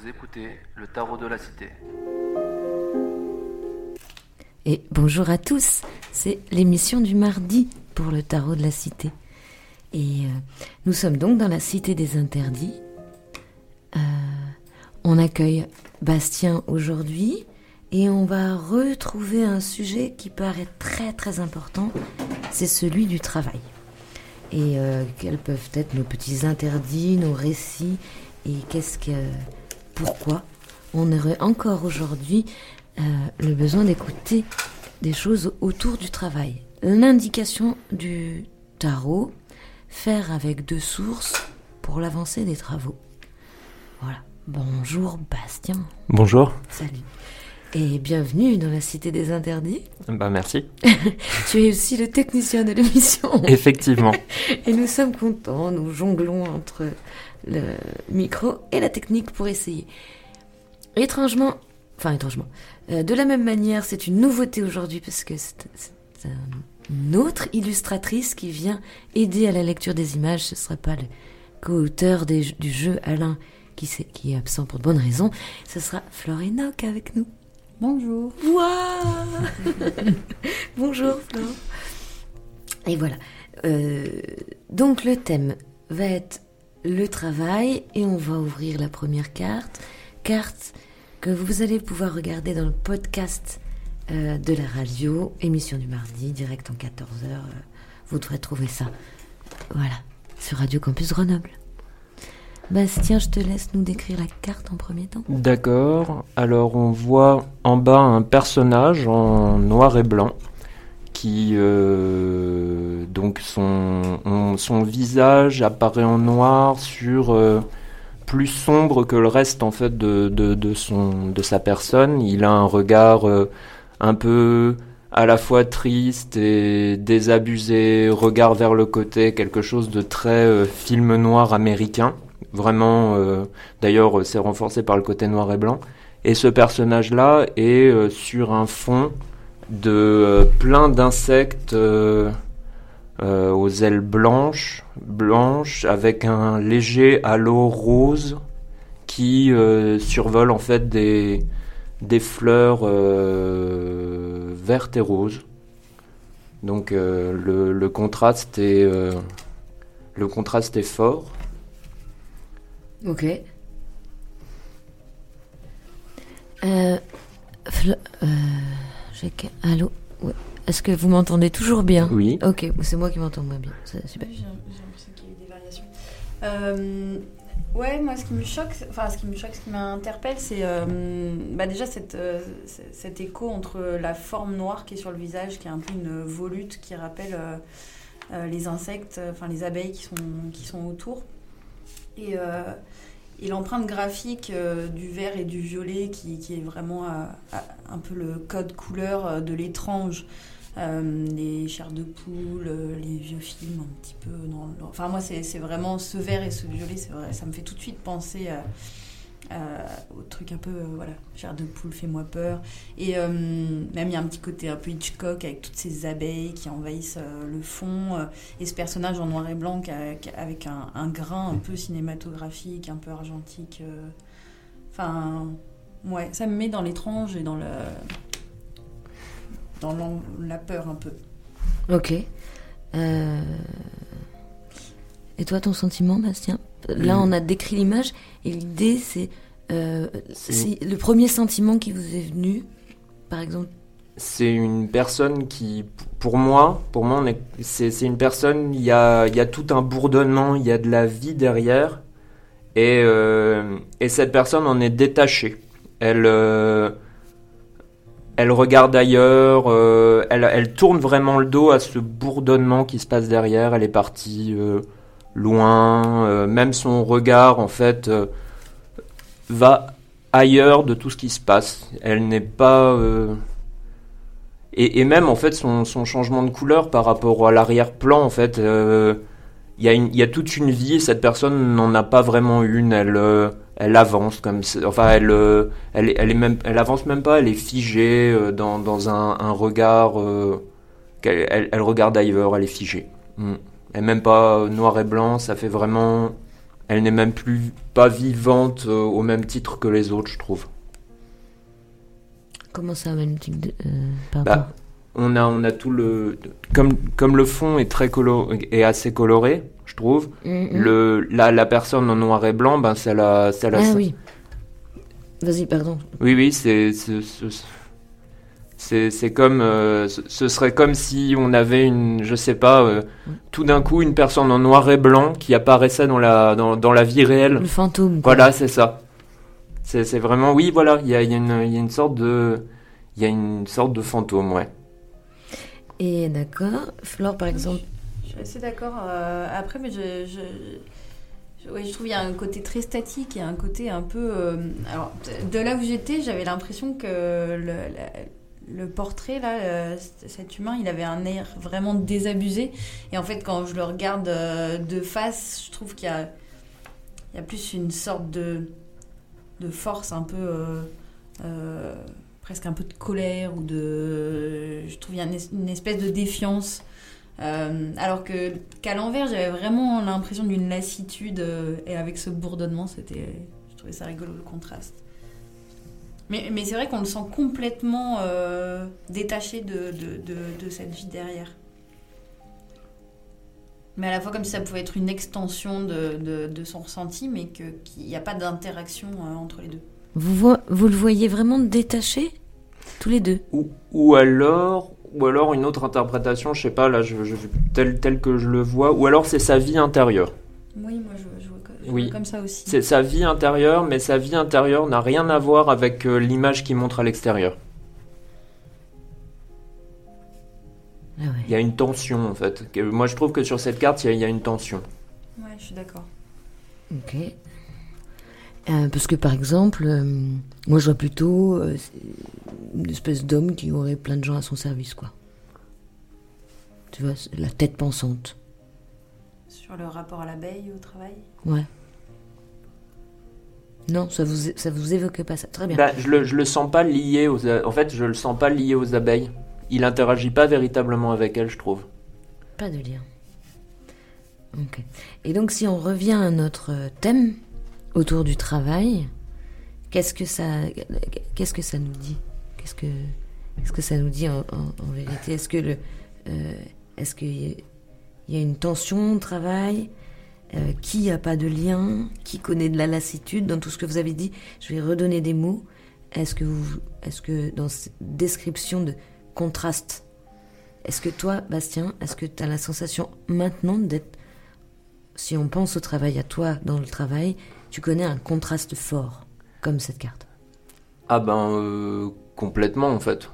Vous écoutez le Tarot de la Cité. Et bonjour à tous, c'est l'émission du mardi pour le Tarot de la Cité. Et nous sommes donc dans la Cité des Interdits. On accueille Bastien aujourd'hui et on va retrouver un sujet qui paraît très très important, c'est celui du travail. Et quels peuvent être nos petits interdits, nos récits et pourquoi on aurait encore aujourd'hui le besoin d'écouter des choses autour du travail. L'indication du tarot, faire avec 2 sources pour l'avancée des travaux. Voilà. Bonjour Bastien. Bonjour. Salut. Et bienvenue dans la Cité des Interdits. Merci. Tu es aussi le technicien de l'émission. Effectivement. Et nous sommes contents, nous jonglons entre le micro et la technique pour essayer. Étrangement, de la même manière, c'est une nouveauté aujourd'hui parce que c'est une autre illustratrice qui vient aider à la lecture des images. Ce ne sera pas le co-auteur du jeu, Alain, qui est absent pour de bonnes raisons. Ce sera Flore Enoch avec nous. Bonjour. Waouh. Bonjour Flore. Et voilà. Donc le thème va être le travail et on va ouvrir la première carte que vous allez pouvoir regarder dans le podcast de la radio, émission du mardi, direct en 14h. Vous devrez trouver ça, voilà, sur Radio Campus Grenoble. Bastien, je te laisse nous décrire la carte en premier temps. D'accord. Alors on voit en bas un personnage en noir et blanc qui donc son visage apparaît en noir sur plus sombre que le reste en fait de sa personne. Il a un regard un peu à la fois triste et désabusé, regard vers le côté, quelque chose de très film noir américain. Vraiment, d'ailleurs, c'est renforcé par le côté noir et blanc. Et ce personnage-là est sur un fond de plein d'insectes aux ailes blanches, avec un léger halo rose qui survole en fait des fleurs vertes et roses. Donc le contraste est fort. Ok. Allô. Ouais. Est-ce que vous m'entendez toujours bien ? Oui. Ok, c'est moi qui m'entends moins bien. C'est super. J'ai l'impression qu'il y a eu des variations. Ouais, moi, ce qui m'interpelle, c'est déjà cet écho entre la forme noire qui est sur le visage, qui est un peu une volute qui rappelle les insectes, les abeilles qui sont autour, et l'empreinte graphique du vert et du violet qui est vraiment un peu le code couleur de l'étrange. Les chairs de poule, les vieux films un petit peu moi c'est vraiment ce vert et ce violet, c'est vrai, ça me fait tout de suite penser au truc un peu chair de poule, fais-moi peur, et même il y a un petit côté un peu Hitchcock avec toutes ces abeilles qui envahissent le fond, et ce personnage en noir et blanc avec un grain un peu cinématographique, un peu argentique, ouais, ça me met dans l'étrange et dans la peur un peu. Ok. Et toi, ton sentiment, Bastien ? Là, on a décrit l'image et l'idée, c'est le premier sentiment qui vous est venu, par exemple. C'est une personne qui, pour moi, c'est une personne. Il y a tout un bourdonnement, il y a de la vie derrière, et cette personne en est détachée. Elle regarde ailleurs, elle tourne vraiment le dos à ce bourdonnement qui se passe derrière. Elle est partie loin, même son regard en fait va ailleurs de tout ce qui se passe. Elle n'est pas et même en fait son changement de couleur par rapport à l'arrière-plan en fait, il y a toute une vie. Cette personne n'en a pas vraiment une. Elle avance comme elle avance même pas, elle est figée dans un regard elle regarde ailleurs, elle est figée. Elle est même pas noir et blanc, ça fait vraiment Elle n'est même pas vivante au même titre que les autres, je trouve. Comment ça, même type de... pardon. Bah, on a tout le... Comme le fond est est assez coloré, je trouve, la personne en noir et blanc, ben, Ah oui. Vas-y, pardon. Oui, c'est comme... ce serait comme si on avait je sais pas, tout d'un coup, une personne en noir et blanc qui apparaissait dans la vie réelle. Le fantôme. Quoi. Voilà, c'est ça. C'est vraiment... Oui, voilà, il y a une sorte de... Il y a une sorte de fantôme, ouais. Et d'accord. Flore, par exemple... Je suis assez d'accord. Après, mais je trouve qu'il y a un côté très statique, il y a un côté un peu... alors, de là où j'étais, j'avais l'impression que le portrait, là, cet humain, il avait un air vraiment désabusé. Et en fait, quand je le regarde de face, je trouve qu'il y a plus une sorte de force un peu... presque un peu de colère ou je trouve qu'il y a une espèce de défiance. Alors qu'à l'envers, j'avais vraiment l'impression d'une lassitude et avec ce bourdonnement, je trouvais ça rigolo, le contraste. Mais c'est vrai qu'on le sent complètement détaché de cette vie derrière. Mais à la fois comme si ça pouvait être une extension de son ressenti, mais qu'il n'y a pas d'interaction entre les deux. Vous le voyez vraiment détaché, tous les deux? Ou alors une autre interprétation, je sais pas, là, tel que je le vois, ou alors c'est sa vie intérieure. Oui, moi je vois comme ça aussi. C'est sa vie intérieure, mais sa vie intérieure n'a rien à voir avec l'image qu'il montre à l'extérieur. Ah ouais. Il y a une tension, en fait. Moi, je trouve que sur cette carte, il y a une tension. Ouais, je suis d'accord. Ok. Parce que par exemple, moi je vois plutôt une espèce d'homme qui aurait plein de gens à son service, quoi. Tu vois, la tête pensante. Sur le rapport à l'abeille au travail ? Ouais. Non, ça vous évoque pas ça. Très bien. Bah, je le sens pas lié en fait, je le sens pas lié aux abeilles. Il interagit pas véritablement avec elles, je trouve. Pas de lien. Ok. Et donc si on revient à notre thème autour du travail, qu'est-ce que ça nous dit ? Qu'est-ce que ça nous dit en vérité ? Est-ce qu'il y a une tension au travail ? Qui n'a pas de lien ? Qui connaît de la lassitude ? Dans tout ce que vous avez dit, je vais redonner des mots. Est-ce que dans cette description de contraste, est-ce que toi, Bastien, est-ce que tu as la sensation maintenant d'être, si on pense au travail, à toi dans le travail, tu connais un contraste fort, comme cette carte ? Ah ben, complètement en fait.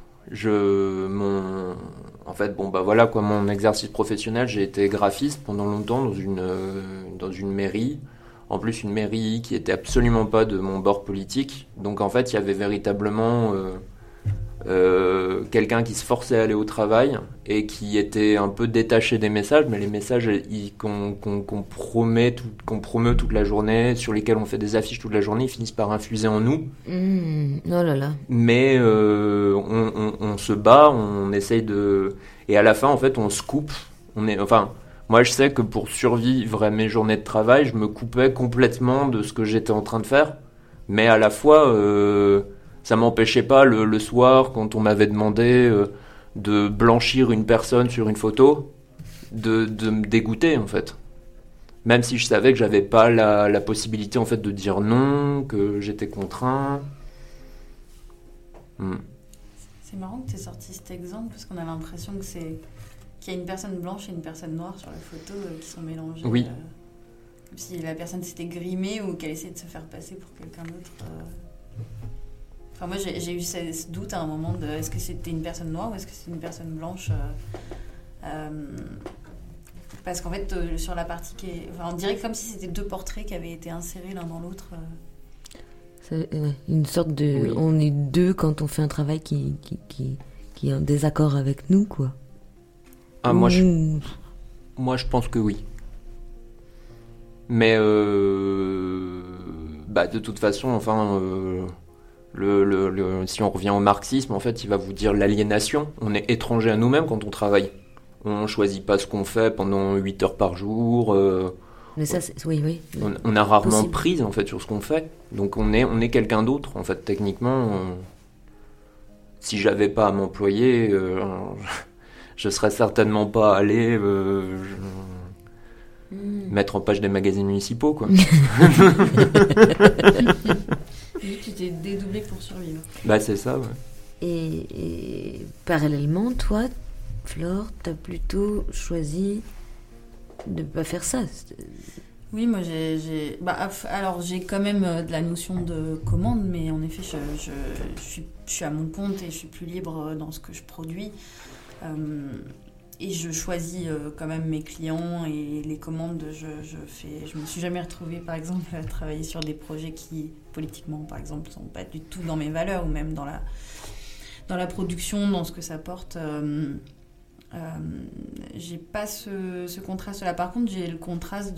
En fait, bon bah voilà quoi, mon exercice professionnel, j'ai été graphiste pendant longtemps dans une mairie. En plus, une mairie qui était absolument pas de mon bord politique. Donc en fait, il y avait véritablement quelqu'un qui se forçait à aller au travail et qui était un peu détaché des messages, mais les messages qu'on promeut toute la journée, sur lesquels on fait des affiches toute la journée, ils finissent par infuser en nous. Oh là là. Mais on se bat, on essaye de... Et à la fin, en fait, on se coupe. Moi, je sais que pour survivre à mes journées de travail, je me coupais complètement de ce que j'étais en train de faire. Mais à la fois... ça m'empêchait pas le soir, quand on m'avait demandé de blanchir une personne sur une photo, de me dégoûter en fait. Même si je savais que j'avais pas la possibilité en fait de dire non, que j'étais contraint. C'est marrant que tu aies sorti cet exemple parce qu'on a l'impression qu'il y a une personne blanche et une personne noire sur la photo qui sont mélangées. Oui. Comme si la personne s'était grimée ou qu'elle essayait de se faire passer pour quelqu'un d'autre. Enfin, moi, j'ai eu ce doute à un moment de est-ce que c'était une personne noire ou est-ce que c'était une personne blanche parce qu'en fait, sur la partie on dirait comme si c'était deux portraits qui avaient été insérés l'un dans l'autre. C'est une sorte de... Oui. On est deux quand on fait un travail qui est en désaccord avec nous, quoi. Ah, moi, je pense que oui. Mais, de toute façon, enfin... si on revient au marxisme, en fait, il va vous dire l'aliénation. On est étranger à nous-mêmes quand on travaille. On choisit pas ce qu'on fait pendant 8 heures par jour. Mais ça, oui. On a rarement Possible. prise en fait sur ce qu'on fait, donc on est quelqu'un d'autre en fait techniquement. Si j'avais pas à m'employer, je serais certainement pas allé mettre en page des magazines municipaux quoi. Tu t'es dédoublé pour survivre. Bah c'est ça. Ouais. Et parallèlement, toi, Flore, t'as plutôt choisi de pas faire ça. Oui, moi alors j'ai quand même de la notion de commande, mais en effet je suis à mon compte et je suis plus libre dans ce que je produis. Et je choisis quand même mes clients et les commandes. Je me suis jamais retrouvée, par exemple, à travailler sur des projets qui, politiquement, par exemple, sont pas du tout dans mes valeurs, ou même dans la production, dans ce que ça porte. J'ai pas ce contraste-là. Par contre, j'ai le contraste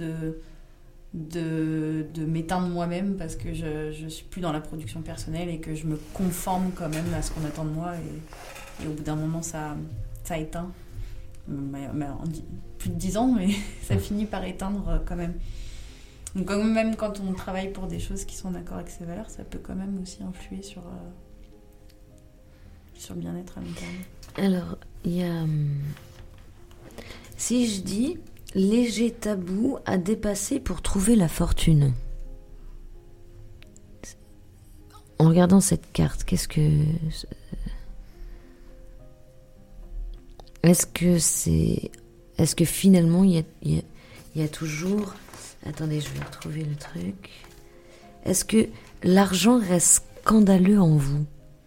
de m'éteindre moi-même parce que je suis plus dans la production personnelle et que je me conforme quand même à ce qu'on attend de moi. Et au bout d'un moment, ça éteint. Plus de 10 ans, mais ça finit par éteindre quand même. Donc même quand on travaille pour des choses qui sont en accord avec ses valeurs, ça peut quand même aussi influer sur le bien-être à long terme. Alors, il y a... Si je dis léger tabou à dépasser pour trouver la fortune. En regardant cette carte, qu'est-ce que... Est-ce que finalement, il y a toujours... Attendez, je vais retrouver le truc. Est-ce que l'argent reste scandaleux en vous?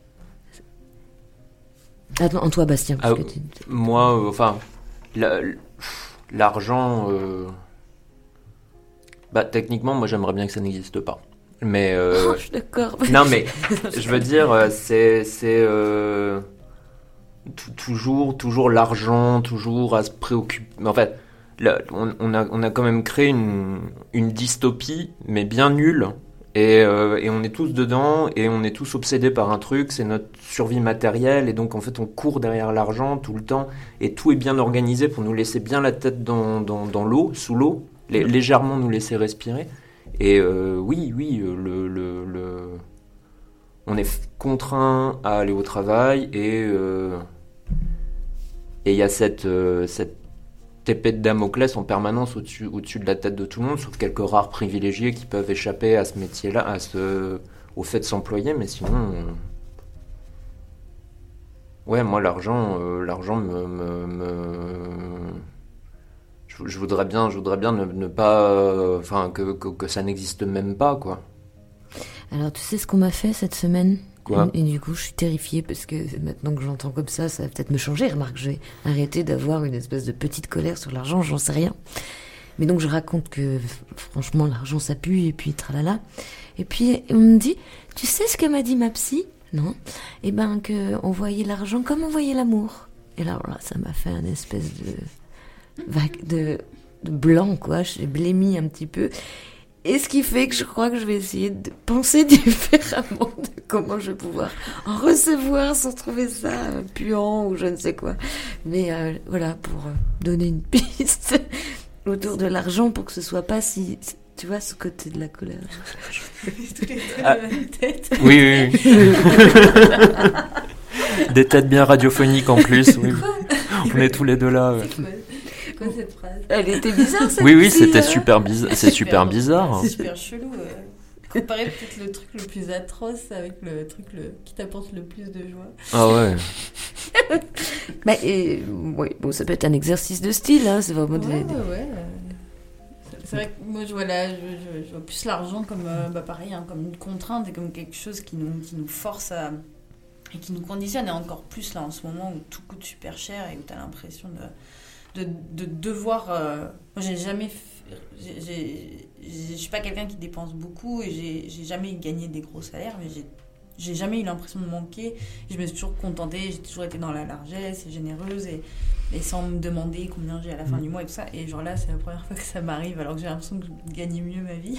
Attends, en toi, Bastien. Parce que moi, l'argent... techniquement, moi, j'aimerais bien que ça n'existe pas. Mais... je suis d'accord. Non, mais je veux dire, c'est toujours l'argent, toujours à se préoccuper. En fait, là, on a quand même créé une dystopie, mais bien nulle. Et on est tous dedans, et on est tous obsédés par un truc, c'est notre survie matérielle, et donc en fait on court derrière l'argent tout le temps, et tout est bien organisé pour nous laisser bien la tête dans l'eau, sous l'eau, légèrement nous laisser respirer. Et oui, on est contraint à aller au travail, et il y a cette épée de Damoclès en permanence au-dessus de la tête de tout le monde, sauf quelques rares privilégiés qui peuvent échapper à ce métier-là, au fait de s'employer, mais sinon... Ouais, moi, l'argent je voudrais bien ne pas... que ça n'existe même pas, quoi. Alors, tu sais ce qu'on m'a fait cette semaine ? Quoi ? Et du coup, je suis terrifiée parce que maintenant que j'entends comme ça va peut-être me changer. Remarque, je vais arrêter d'avoir une espèce de petite colère sur l'argent, j'en sais rien. Mais donc, je raconte que, franchement, l'argent, ça pue, et puis, tralala. Et puis, on me dit, tu sais ce que m'a dit ma psy ? Non ? Eh ben, qu'on voyait l'argent comme on voyait l'amour. Et là, ça m'a fait une espèce de blanc, quoi. J'ai blémi un petit peu. Et ce qui fait que je crois que je vais essayer de penser différemment de comment je vais pouvoir en recevoir sans trouver ça puant ou je ne sais quoi. Mais voilà, pour donner une piste autour de l'argent pour que ce soit pas si... Tu vois, ce côté de la colère. Oui. Des têtes bien radiophoniques en plus. Oui. On est tous les deux là. Ouais. C'est quoi cette phrase ? Elle était bizarre, cette Oui, c'était super bizarre. C'est super bizarre. C'est super chelou. Comparé peut-être le truc le plus atroce avec le truc qui t'apporte le plus de joie. Ah ouais. Oui, bon, ça peut être un exercice de style, hein, c'est vraiment... Ouais. C'est vrai que moi, je vois plus l'argent comme, pareil, hein, comme une contrainte et comme quelque chose qui nous force et qui nous conditionne. Et encore plus là en ce moment où tout coûte super cher et où tu as l'impression de devoir... Moi, j'ai jamais... Je suis pas quelqu'un qui dépense beaucoup et j'ai jamais gagné des gros salaires, mais j'ai jamais eu l'impression de manquer. Je me suis toujours contentée, j'ai toujours été dans la largesse et généreuse et sans me demander combien j'ai à la fin du mois et tout ça. Et genre là, c'est la première fois que ça m'arrive alors que j'ai l'impression que je gagnais mieux ma vie.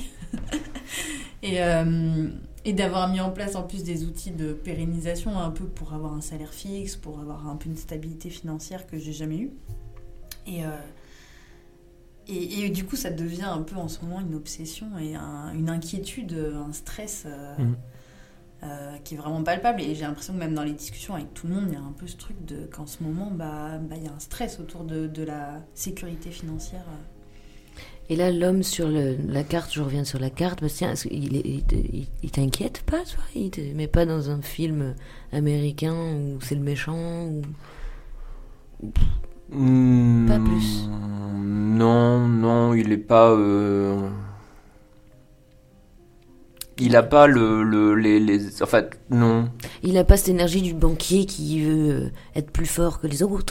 Et d'avoir mis en place en plus des outils de pérennisation un peu pour avoir un salaire fixe, pour avoir un peu une stabilité financière que j'ai jamais eue. Et du coup, ça devient un peu en ce moment une obsession et une inquiétude, un stress qui est vraiment palpable. Et j'ai l'impression que même dans les discussions avec tout le monde, il y a un peu ce truc qu'en ce moment, il y a un stress autour de la sécurité financière. Et là, l'homme sur la carte, je reviens sur la carte, Bastien, il t'inquiète pas, toi? Il te met pas dans un film américain où c'est le méchant pas plus? Non, il est pas... Il a pas les... En fait, non. Il a pas cette énergie du banquier qui veut être plus fort que les autres.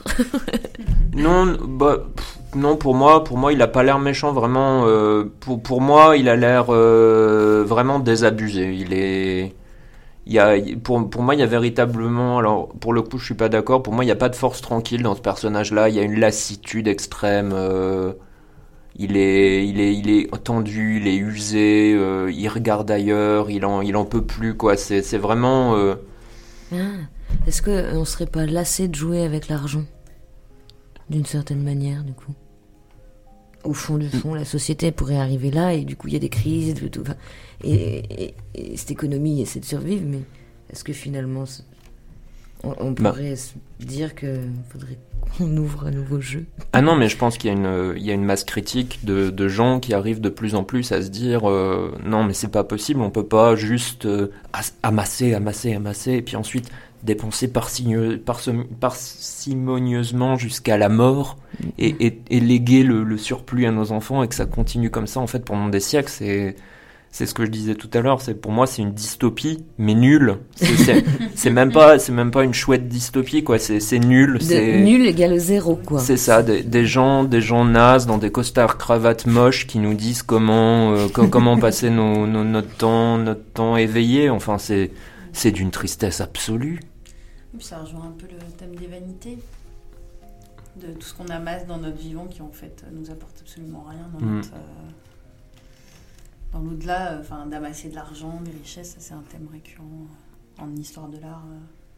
Non, pour moi, il a pas l'air méchant, vraiment. Pour moi, il a l'air vraiment désabusé. Pour moi, il y a véritablement... Alors, pour le coup, je suis pas d'accord. Pour moi, il n'y a pas de force tranquille dans ce personnage-là. Il y a une lassitude extrême. Il est tendu, il est usé, il regarde ailleurs, il en peut plus, quoi. C'est vraiment... Est-ce qu'on serait pas lassé de jouer avec l'argent? D'une certaine manière, du coup. Au fond du fond, la société pourrait arriver là, et du coup, il y a des crises, tout. Et cette économie essaie de survivre, mais est-ce que finalement, on pourrait se dire qu'il faudrait qu'on ouvre un nouveau jeu? Ah non, mais je pense qu'il y a une masse critique de gens qui arrivent de plus en plus à se dire non, mais c'est pas possible, on peut pas juste amasser, et puis ensuite dépenser parcimonieusement jusqu'à la mort et léguer le surplus à nos enfants et que ça continue comme ça en fait pendant des siècles. C'est ce que je disais tout à l'heure, pour moi c'est une dystopie, mais nulle. C'est même pas une chouette dystopie, quoi. C'est nul. Nul égale 0, quoi. C'est ça, des gens nazes dans des costards cravates moches qui nous disent comment passer notre temps éveillé. Enfin, c'est d'une tristesse absolue. Ça rejoint un peu le thème des vanités, de tout ce qu'on amasse dans notre vivant qui en fait nous apporte absolument rien dans l'au-delà, d'amasser de l'argent, des richesses, ça, c'est un thème récurrent en histoire de l'art.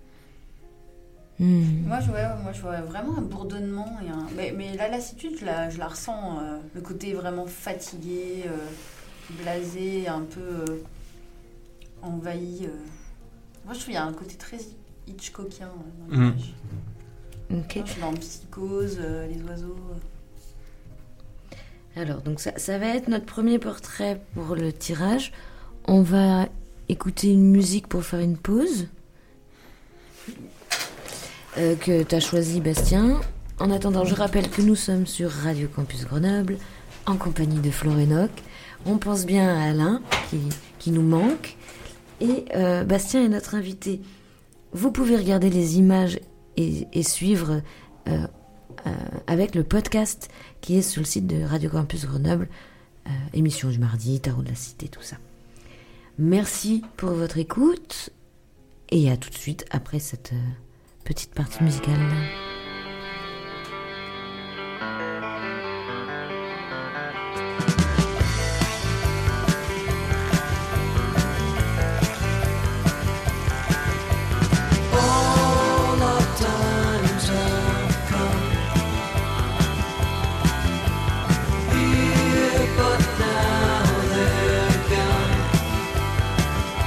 Moi, je vois vraiment un bourdonnement mais la lassitude, je la ressens, le côté vraiment fatigué, blasé, un peu envahi. Moi, je trouve qu'il y a un côté très Hitchcockien dans l'image. Ok. Moi, je suis dans Psychose, les oiseaux. Alors, donc ça va être notre premier portrait pour le tirage. On va écouter une musique pour faire une pause que tu as choisi, Bastien. En attendant, je rappelle que nous sommes sur Radio Campus Grenoble en compagnie de Florénoc. On pense bien à Alain qui nous manque. Et Bastien est notre invité. Vous pouvez regarder les images et suivre avec le podcast qui est sur le site de Radio Campus Grenoble, émission du mardi, Tarot de la Cité, tout ça. Merci pour votre écoute et à tout de suite après cette petite partie musicale.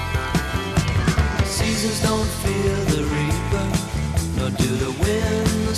Don't feel the reaper, nor do the wind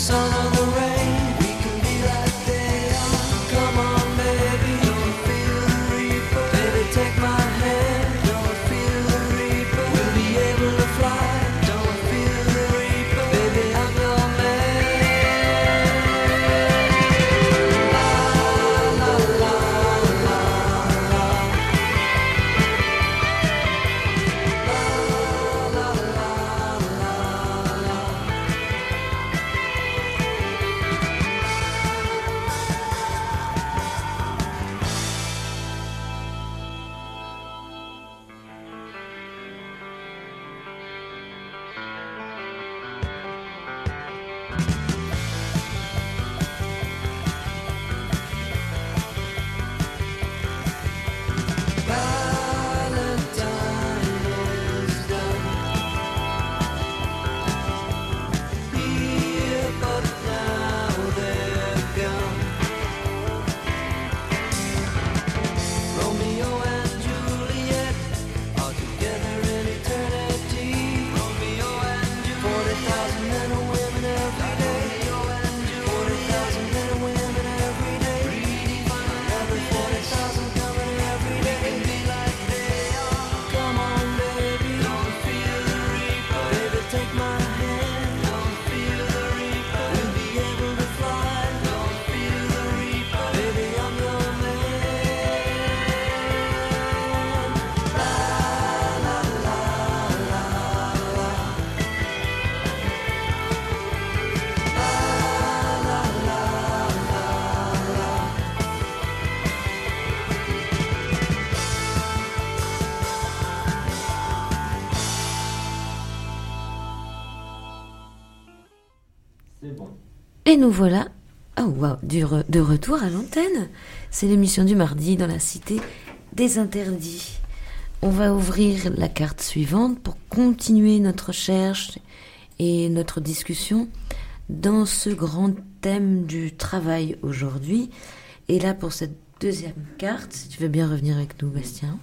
Et nous voilà de retour à l'antenne. C'est l'émission du mardi dans la cité des interdits. On va ouvrir la carte suivante pour continuer notre recherche et notre discussion dans ce grand thème du travail aujourd'hui. Et là, pour cette deuxième carte, si tu veux bien revenir avec nous, Bastien,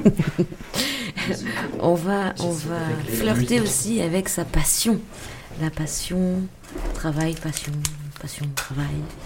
on va flirter aussi avec sa passion. La passion, travail, passion, travail.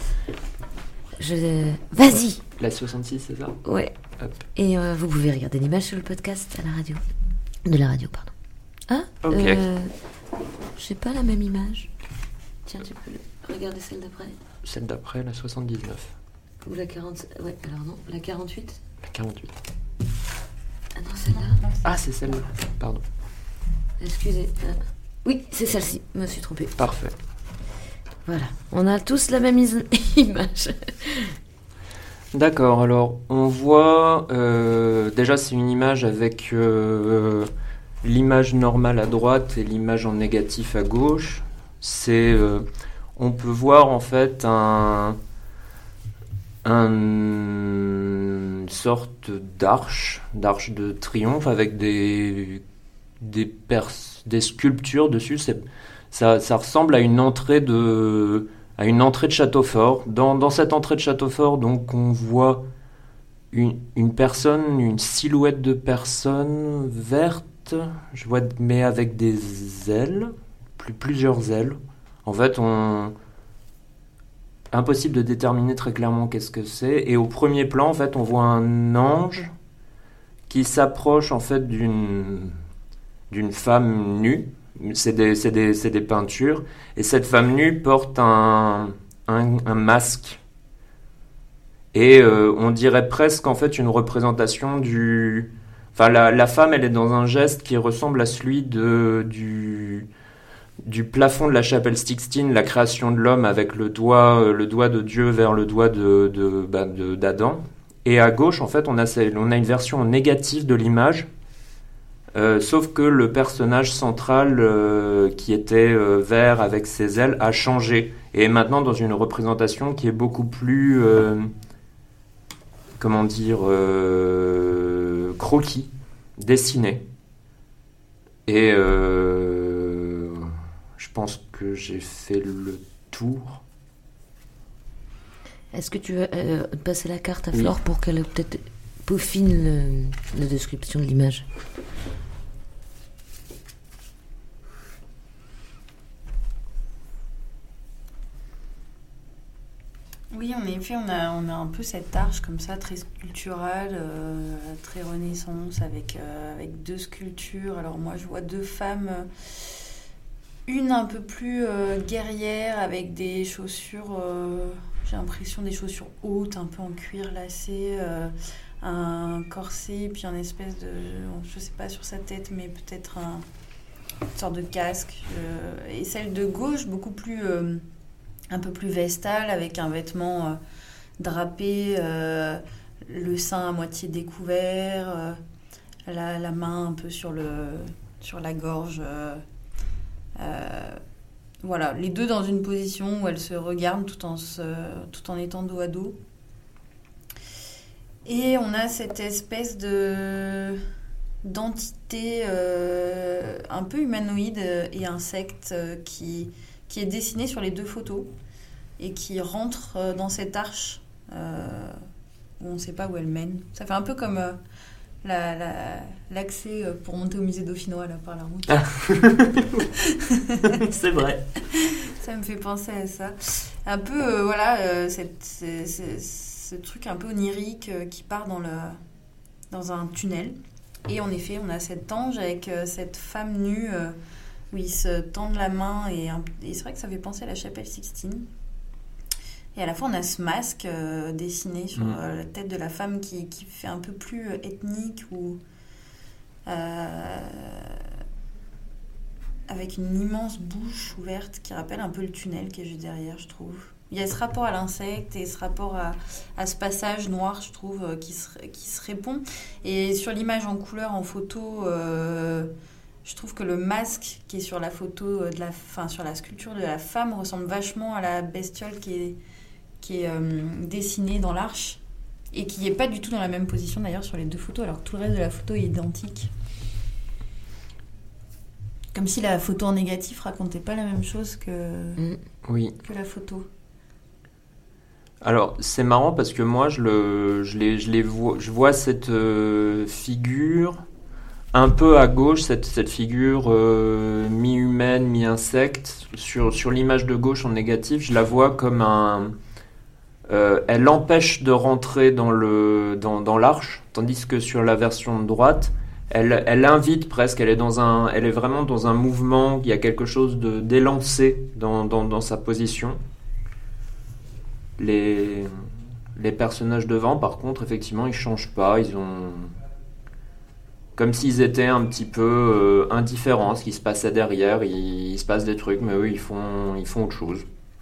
Vas-y. La 66, c'est ça? Ouais. Hop. Et vous pouvez regarder l'image sur le podcast à la radio. De la radio, pardon. Ah, ok. J'ai pas la même image. Tiens, tu peux regarder celle d'après. Celle d'après, la 79. Ou la 40... Ouais, alors non, la 48. La 48. Ah non, celle-là. Ah, c'est celle-là. Pardon. Excusez. Oui, c'est celle-ci. Je me suis trompée. Parfait. Voilà. On a tous la même image. D'accord, alors on voit, déjà c'est une image avec l'image normale à droite et l'image en négatif à gauche. On peut voir en fait une sorte d'arche de triomphe avec des sculptures dessus. Ça ressemble à une entrée de château fort. Dans cette entrée de château fort, donc, on voit une personne, une silhouette de personne verte, mais avec des ailes, plusieurs ailes. En fait, impossible de déterminer très clairement qu'est-ce que c'est. Et au premier plan, en fait, on voit un ange qui s'approche en fait d'une femme nue. C'est des peintures. Et cette femme nue porte un masque. Et on dirait presque en fait une représentation du... Enfin, la femme, elle est dans un geste qui ressemble à celui du plafond de la chapelle Sixtine, la création de l'homme avec le doigt de Dieu vers le doigt d'Adam. Et à gauche, en fait, on a une version négative de l'image. Sauf que le personnage central qui était vert avec ses ailes a changé et est maintenant dans une représentation qui est beaucoup plus croquis, dessiné. Et je pense que j'ai fait le tour. Est-ce que tu veux passer la carte à Flore pour qu'elle peut-être peaufine la description de l'image? Oui, en effet, on a un peu cette arche comme ça, très sculpturale, très renaissance, avec deux sculptures. Alors moi, je vois deux femmes, une un peu plus guerrière, avec des chaussures, j'ai l'impression des chaussures hautes, un peu en cuir lacé, un corset, puis un espèce de, je sais pas sur sa tête, mais peut-être une sorte de casque. Et celle de gauche, beaucoup plus... un peu plus vestale, avec un vêtement drapé, le sein à moitié découvert, la main un peu sur la gorge. Voilà, les deux dans une position où elles se regardent tout en étant dos à dos. Et on a cette espèce d'entité un peu humanoïde et insecte qui est dessinée sur les deux photos et qui rentre dans cette arche où on ne sait pas où elle mène. Ça fait un peu comme l'accès pour monter au musée dauphinois là, par la route. Ah. C'est vrai. Ça me fait penser à ça. Un peu, ce truc un peu onirique qui part dans un tunnel. Et en effet, on a cet ange avec cette femme nue où ils se tendent la main et c'est vrai que ça fait penser à la chapelle Sixtine. Et à la fois, on a ce masque dessiné sur la tête de la femme qui fait un peu plus ethnique ou avec une immense bouche ouverte qui rappelle un peu le tunnel qui est juste derrière, je trouve. Il y a ce rapport à l'insecte et ce rapport à ce passage noir, je trouve, qui se répond. Et sur l'image en couleur, en photo... je trouve que le masque qui est sur la photo, sur la sculpture de la femme ressemble vachement à la bestiole qui est dessinée dans l'arche et qui n'est pas du tout dans la même position d'ailleurs sur les deux photos, alors que tout le reste de la photo est identique. Comme si la photo en négatif racontait pas la même chose que la photo. Alors, c'est marrant parce que moi, je vois cette figure un peu à gauche, cette figure mi-humaine, mi-insecte. Sur l'image de gauche en négatif, je la vois comme elle l'empêche de rentrer dans l'arche, tandis que sur la version de droite, elle invite presque, elle est vraiment dans un mouvement, il y a quelque chose d'élancé dans sa position. Les personnages devant, par contre, effectivement, ils changent pas. Ils ont comme s'ils étaient un petit peu indifférents à ce qui se passait derrière. Il se passe des trucs, mais eux, ils font autre chose.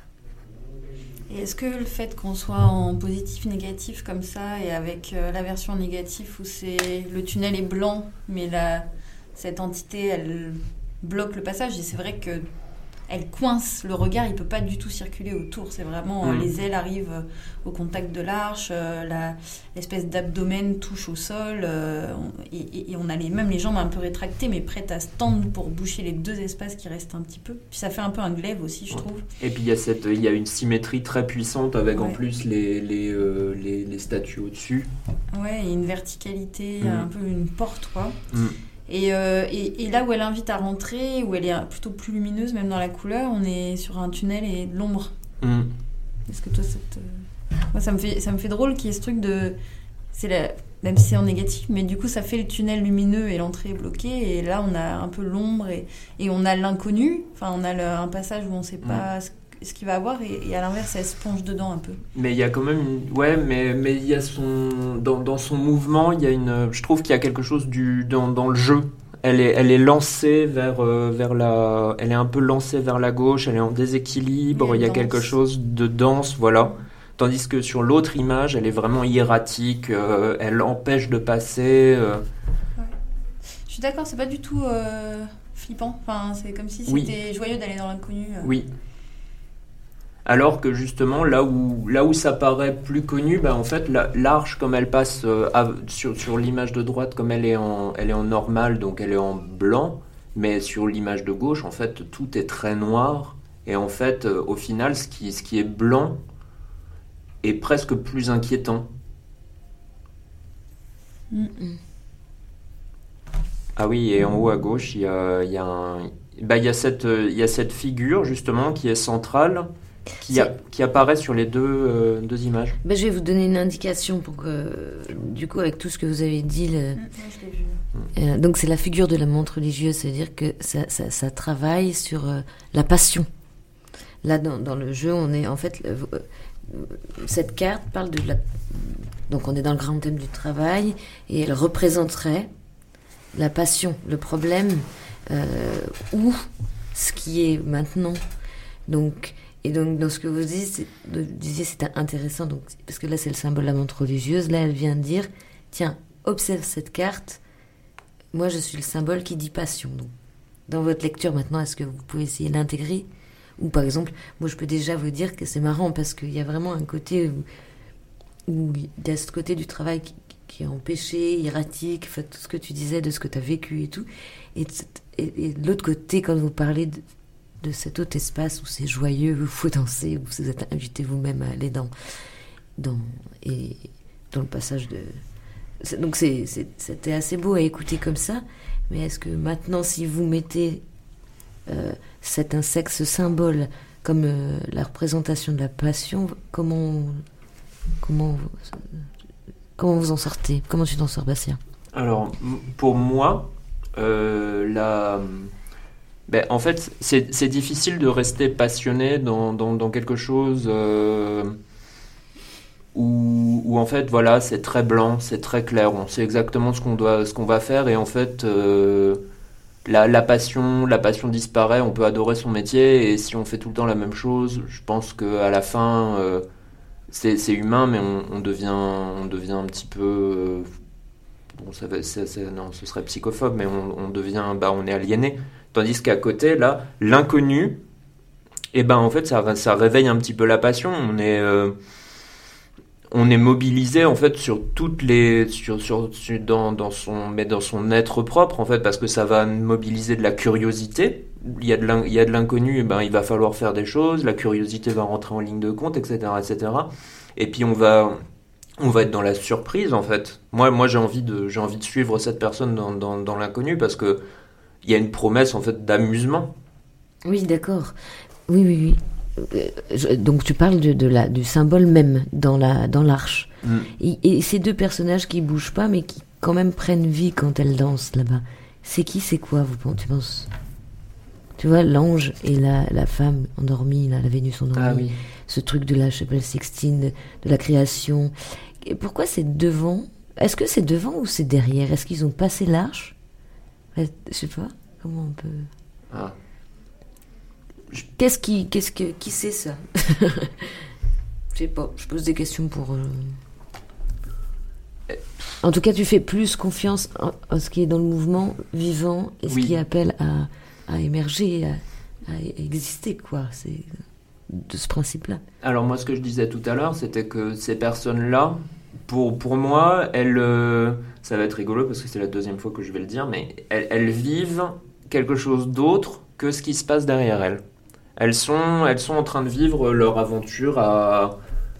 Et est-ce que le fait qu'on soit en positif, négatif comme ça, et avec la version négative où le tunnel est blanc, mais cette entité, elle bloque le passage, et c'est vrai que elle coince le regard, il peut pas du tout circuler autour. C'est vraiment les ailes arrivent au contact de l'arche, l'espèce d'abdomen touche au sol, et on a même les jambes un peu rétractées, mais prêtes à se tendre pour boucher les deux espaces qui restent un petit peu. Puis ça fait un peu un glaive aussi, je trouve. Et puis il y a une symétrie très puissante avec en plus les statues au-dessus. Ouais, et une verticalité, un peu une porte, quoi. Et là où elle invite à rentrer, où elle est plutôt plus lumineuse, même dans la couleur, on est sur un tunnel et de l'ombre. Est-ce que toi, moi, ça me fait drôle qu'il y ait ce truc de... Même si c'est en négatif, mais du coup, ça fait le tunnel lumineux et l'entrée est bloquée. Et là, on a un peu l'ombre et on a l'inconnu. Enfin, on a un passage où on ne sait pas ce qu'il va avoir, et à l'inverse, elle se plonge dedans un peu. Mais il y a quand même mais il y a dans son mouvement, il y a je trouve qu'il y a quelque chose dans le jeu. Elle est lancée elle est un peu lancée vers la gauche, elle est en déséquilibre, il y a quelque chose de dense, voilà. Tandis que sur l'autre image, elle est vraiment hiératique, elle empêche de passer. Ouais. Je suis d'accord, c'est pas du tout flippant. Enfin, c'est comme si c'était joyeux d'aller dans l'inconnu. Oui. Alors que justement, là où ça paraît plus connu, en fait, l'arche, comme elle passe sur l'image de droite, comme elle est en normal, donc elle est en blanc, mais sur l'image de gauche, en fait, tout est très noir. Et en fait, au final, ce qui est blanc est presque plus inquiétant. Ah oui, et en haut à gauche, il y a cette figure, justement, qui est centrale, qui apparaît sur les deux images. Je vais vous donner une indication pour que, du coup, avec tout ce que vous avez dit, je l'ai vu. Donc c'est la figure de la montre religieuse, c'est-à-dire que ça travaille sur la passion. Là, dans le jeu, on est en fait cette carte parle donc on est dans le grand thème du travail, et elle représenterait la passion, le problème, ou ce qui est maintenant. Donc dans ce que vous disiez, c'était intéressant, donc, parce que là c'est le symbole de la montre religieuse. Là elle vient de dire, tiens, observe cette carte, moi je suis le symbole qui dit passion. Donc, dans votre lecture maintenant, est-ce que vous pouvez essayer de l'intégrer? Ou par exemple, moi je peux déjà vous dire que c'est marrant, parce qu'il y a vraiment un côté où il y a ce côté du travail qui est empêché, erratique, tout ce que tu disais de ce que tu as vécu et tout. Et de l'autre côté, quand vous parlez de cet autre espace où c'est joyeux, où il faut danser, où vous êtes invité vous-même à aller dans le passage de... Donc c'était assez beau à écouter comme ça, mais est-ce que maintenant, si vous mettez cet insecte, ce symbole, comme la représentation de la passion, comment vous en sortez? Comment tu t'en sors, Bastien? Alors, pour moi, en fait, c'est difficile de rester passionné dans quelque chose où en fait, voilà, c'est très blanc, c'est très clair, on sait exactement ce qu'on va faire, et en fait, la passion disparaît, on peut adorer son métier, et si on fait tout le temps la même chose, je pense qu'à la fin, c'est humain, mais on devient un petit peu... non, ce serait psychophobe, mais on devient, on est aliéné. Tandis qu'à côté, là, l'inconnu, en fait, ça réveille un petit peu la passion. On est mobilisé en fait sur toutes les dans son être propre en fait, parce que ça va mobiliser de la curiosité. Il y a de l'inconnu, il va falloir faire des choses, la curiosité va rentrer en ligne de compte, etc. Et puis on va être dans la surprise en fait. Moi j'ai envie de suivre cette personne dans l'inconnu, parce que il y a une promesse en fait d'amusement. Oui, d'accord. Oui. Donc tu parles du symbole même dans l'arche. Et ces deux personnages qui bougent pas mais qui quand même prennent vie quand elles dansent là-bas, c'est quoi tu penses? Tu vois, l'ange et la femme endormie, la Vénus endormie. Ah oui. Ce truc de la chapelle Sixtine, de la création. Et pourquoi c'est devant? Est-ce que c'est devant ou c'est derrière? Est-ce qu'ils ont passé l'arche? Je sais pas, comment on peut... Ah. Qui c'est ça? Je sais pas, je pose des questions pour... En tout cas, tu fais plus confiance en ce qui est dans le mouvement vivant et ce qui appelle à émerger, à exister, quoi. C'est de ce principe-là. Alors moi, ce que je disais tout à l'heure, c'était que ces personnes-là, pour moi, ça va être rigolo parce que c'est la deuxième fois que je vais le dire, mais elles vivent quelque chose d'autre que ce qui se passe derrière elles. Elles sont en train de vivre leur aventure à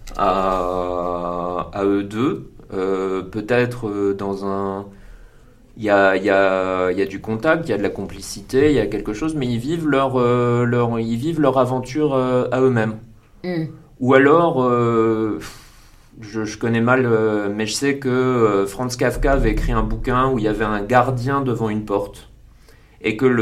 eux deux. Peut-être dans un... Il y a du contact, il y a de la complicité, il y a quelque chose, mais ils vivent leur aventure à eux-mêmes. Ou alors, je connais mal, mais je sais que Franz Kafka avait écrit un bouquin où il y avait un gardien devant une porte. Et que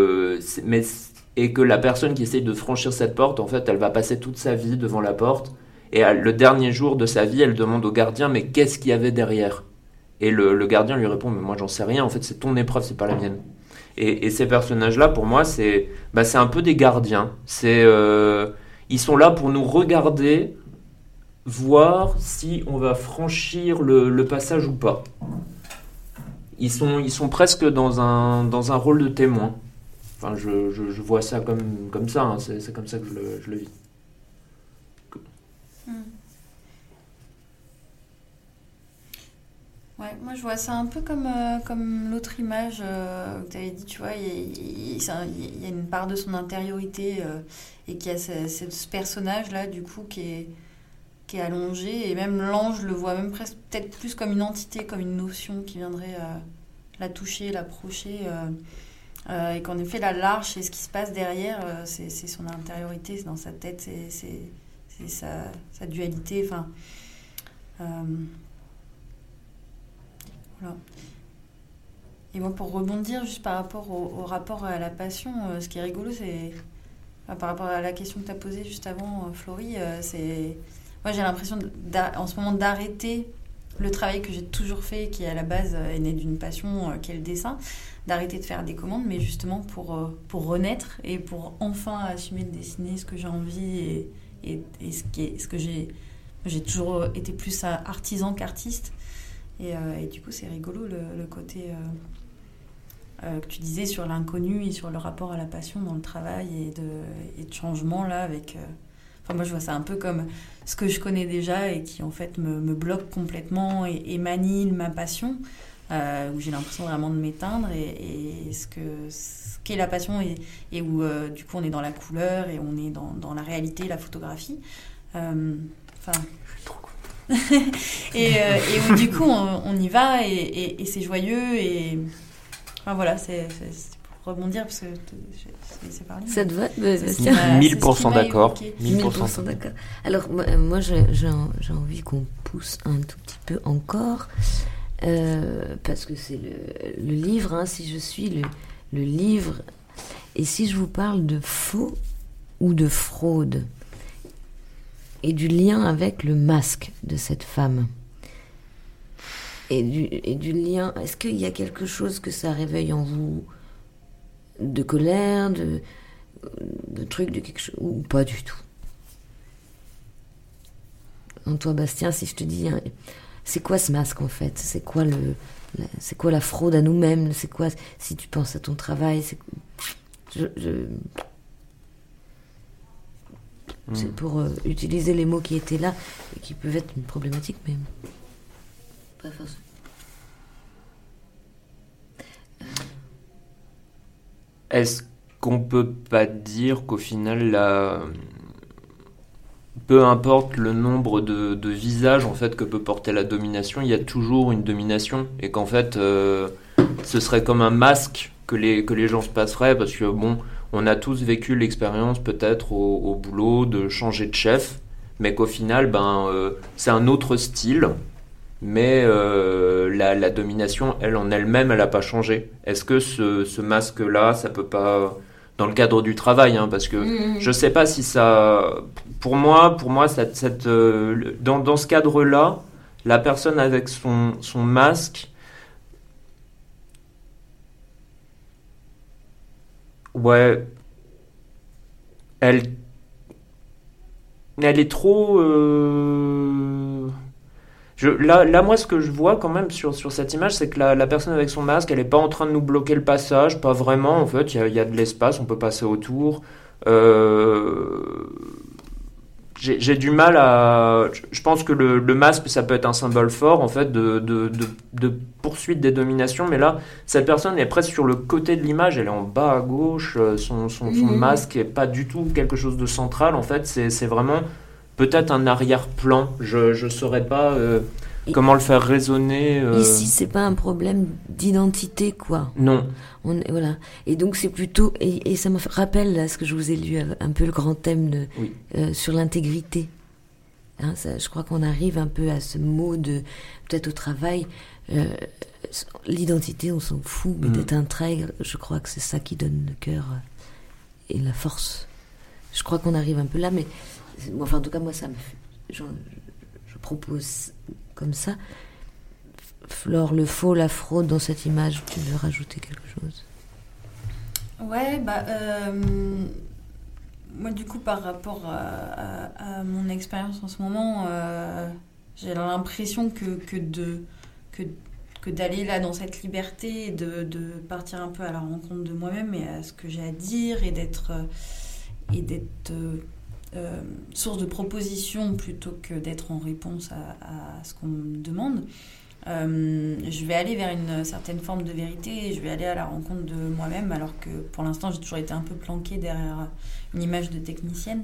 la personne qui essaye de franchir cette porte, en fait, elle va passer toute sa vie devant la porte. Et le dernier jour de sa vie, elle demande au gardien, mais qu'est-ce qu'il y avait derrière? Et le gardien lui répond, mais moi j'en sais rien, en fait c'est ton épreuve, c'est pas la mienne. Et ces personnages-là, pour moi, c'est un peu des gardiens. Ils sont là pour nous regarder, voir si on va franchir le passage ou pas. Ils sont presque dans un rôle de témoin. Enfin, je vois ça comme ça, hein. C'est comme ça que je le vis. Ouais, moi je vois ça un peu comme l'autre image que tu avais dit, tu vois, il y a une part de son intériorité et qu'il y a ce personnage-là, du coup, qui est allongé, et même l'ange le voit même presque peut-être plus comme une entité, comme une notion qui viendrait la toucher, l'approcher, et qu'en effet l'arche et ce qui se passe derrière, c'est son intériorité, c'est dans sa tête, c'est sa dualité, enfin... Voilà. Et moi, pour rebondir juste par rapport au rapport à la passion, ce qui est rigolo, c'est par rapport à la question que tu as posée juste avant, Florie, moi j'ai l'impression en ce moment d'arrêter le travail que j'ai toujours fait, qui à la base est né d'une passion qui est le dessin, d'arrêter de faire des commandes, mais justement pour renaître et pour enfin assumer de dessiner ce que j'ai envie et ce que j'ai toujours été plus artisan qu'artiste. Et du coup, c'est rigolo le côté que tu disais sur l'inconnu et sur le rapport à la passion dans le travail et de changement là avec... Enfin, moi, je vois ça un peu comme ce que je connais déjà et qui, en fait, me bloque complètement et manie ma passion, où j'ai l'impression vraiment de m'éteindre et ce qu'est la passion et où, du coup, on est dans la couleur et on est dans la réalité, la photographie. Et où du coup on y va et c'est joyeux et enfin voilà, c'est pour rebondir parce que je laissé parler. Ça te va? 1000% d'accord. 1000% d'accord. Alors moi j'ai envie qu'on pousse un tout petit peu encore parce que c'est le livre, hein, si je suis le livre, et si je vous parle de faux ou de fraude et du lien avec le masque de cette femme. Et du lien... Est-ce qu'il y a quelque chose que ça réveille en vous de colère, de truc, de quelque chose, ou pas du tout? En toi, Bastien, si je te dis... C'est quoi ce masque, en fait? C'est quoi c'est quoi la fraude à nous-mêmes, c'est quoi si tu penses à ton travail, c'est pour utiliser les mots qui étaient là et qui peuvent être une problématique, mais pas forcément. Est-ce qu'on peut pas dire qu'au final, peu importe le nombre de visages en fait que peut porter la domination, il y a toujours une domination et qu'en fait, ce serait comme un masque que les gens se passeraient parce que bon, on a tous vécu l'expérience peut-être au boulot de changer de chef, mais qu'au final, c'est un autre style. Mais la domination, elle en elle-même, elle n'a pas changé. Est-ce que ce masque-là, ça peut pas, dans le cadre du travail, hein, parce que je sais pas si ça, pour moi, dans ce cadre-là, la personne avec son masque, ouais, elle est trop. Là, moi, ce que je vois quand même sur cette image, c'est que la personne avec son masque, elle n'est pas en train de nous bloquer le passage, pas vraiment, en fait, il y a de l'espace, on peut passer autour. J'ai du mal à... Je pense que le masque, ça peut être un symbole fort, en fait, de poursuite des dominations, mais là, cette personne est presque sur le côté de l'image, elle est en bas à gauche, son masque est pas du tout quelque chose de central, en fait, c'est vraiment... Peut-être un arrière-plan, je saurais pas comment le faire résonner. Ici, c'est pas un problème d'identité, quoi. Non. Voilà. Et donc, c'est plutôt... Et ça me rappelle, là, ce que je vous ai lu, un peu le grand thème sur l'intégrité. Hein, je crois qu'on arrive un peu à ce mot de... Peut-être au travail, l'identité, on s'en fout, mais d'être intègre, je crois que c'est ça qui donne le cœur et la force. Je crois qu'on arrive un peu là, mais... Enfin, en tout cas, moi, ça me fait... Je propose comme ça. Flore, le faux, la fraude dans cette image, tu veux rajouter quelque chose? Ouais, moi, du coup, par rapport à mon expérience en ce moment, j'ai l'impression que d'aller là dans cette liberté, et de partir un peu à la rencontre de moi-même et à ce que j'ai à dire, et d'être source de proposition plutôt que d'être en réponse à ce qu'on me demande. Je vais aller vers une certaine forme de vérité et je vais aller à la rencontre de moi-même, alors que pour l'instant j'ai toujours été un peu planquée derrière une image de technicienne.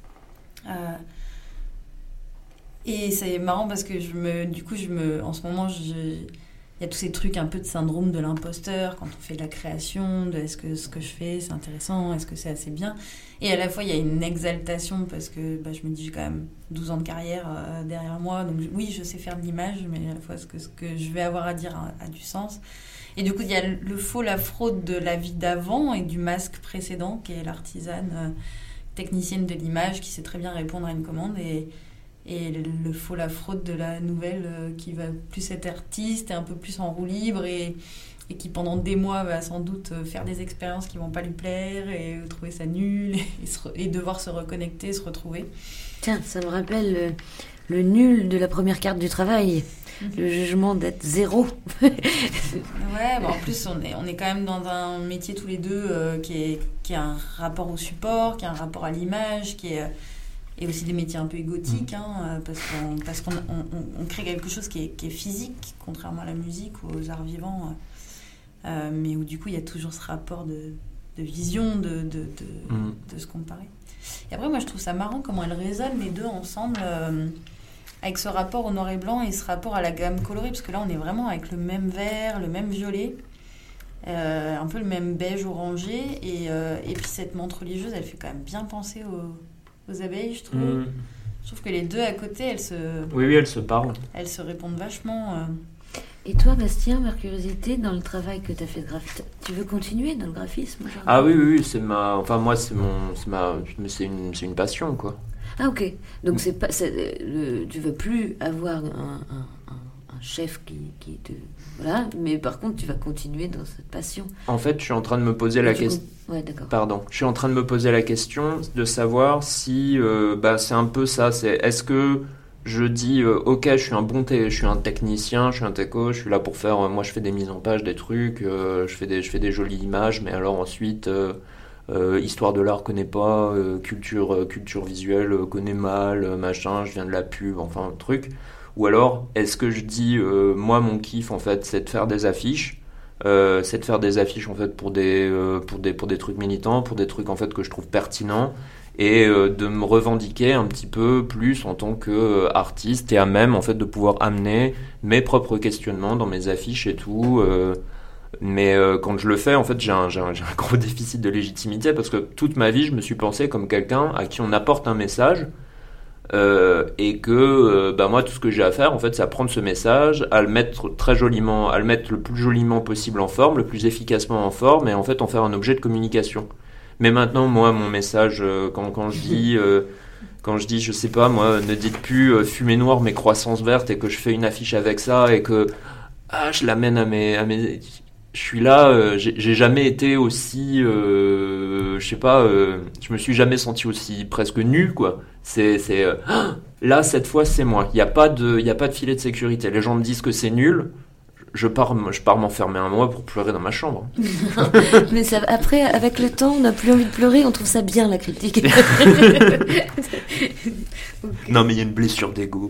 Et c'est marrant parce que en ce moment, il y a tous ces trucs un peu de syndrome de l'imposteur quand on fait de la création, de est-ce que ce que je fais c'est intéressant, est-ce que c'est assez bien, et à la fois il y a une exaltation parce que je me dis j'ai quand même 12 ans de carrière derrière moi, donc oui je sais faire de l'image, mais à la fois ce que je vais avoir à dire a du sens, et du coup il y a le faux, la fraude de la vie d'avant et du masque précédent qui est l'artisane technicienne de l'image qui sait très bien répondre à une commande, et le faux, la fraude de la nouvelle qui va plus être artiste et un peu plus en roue libre et qui pendant des mois va sans doute faire des expériences qui vont pas lui plaire et trouver ça nul et devoir se reconnecter, se retrouver. Tiens, ça me rappelle le nul de la première carte du travail. Le jugement d'être zéro. Ouais, en plus on est quand même dans un métier tous les deux qui a un rapport au support, qui a un rapport à l'image, et aussi des métiers un peu égotiques, parce qu'on crée quelque chose qui est physique, contrairement à la musique ou aux arts vivants, mais où du coup il y a toujours ce rapport de vision de ce qu'on me paraît. Et après moi je trouve ça marrant comment elles résonnent les deux ensemble, avec ce rapport au noir et blanc et ce rapport à la gamme colorée, parce que là on est vraiment avec le même vert, le même violet, un peu le même beige orangé, et puis cette menthe religieuse elle fait quand même bien penser aux abeilles, je trouve. Je trouve que les deux à côté, elles se parlent. Elles se répondent vachement. Et toi, Bastien, par curiosité, dans le travail que tu as fait de graphisme, tu veux continuer dans le graphisme aujourd'hui ? Ah oui, c'est une passion, quoi. Ah ok, donc tu veux plus avoir un chef qui te... Voilà, mais par contre, tu vas continuer dans cette passion. En fait, je suis en train de me poser la question... Ouais, d'accord. Pardon. Je suis en train de me poser la question de savoir si... c'est un peu ça, est-ce que je dis ok, je suis un technicien, je suis un techo, je suis là pour faire, moi je fais des mises en page, des trucs, je fais des jolies images, mais alors ensuite histoire de l'art connais pas, culture visuelle connais mal, machin, je viens de la pub, enfin truc. Ou alors est-ce que je dis moi mon kiff en fait c'est de faire des affiches. C'est de faire des affiches en fait pour des trucs militants, pour des trucs en fait que je trouve pertinents et de me revendiquer un petit peu plus en tant que artiste et à même en fait de pouvoir amener mes propres questionnements dans mes affiches et tout. Mais quand je le fais, en fait, j'ai un gros déficit de légitimité parce que toute ma vie, je me suis pensé comme quelqu'un à qui on apporte un message. Et que bah moi tout ce que j'ai à faire en fait c'est à prendre ce message, à le mettre très joliment, à le mettre le plus joliment possible en forme, le plus efficacement en forme et en fait en faire un objet de communication. Mais maintenant moi mon message quand je dis je sais pas moi ne dites plus fumée noire mais croissance verte et que je fais une affiche avec ça et que je l'amène à mes je suis là, j'ai jamais été aussi, je sais pas, je me suis jamais senti aussi presque nu, quoi. Là, cette fois, c'est moi. Il y a pas de filet de sécurité. Les gens me disent que c'est nul. Je pars m'enfermer un mois pour pleurer dans ma chambre. Mais ça, après, avec le temps, on n'a plus envie de pleurer. On trouve ça bien, la critique. Non, mais il y a une blessure d'ego.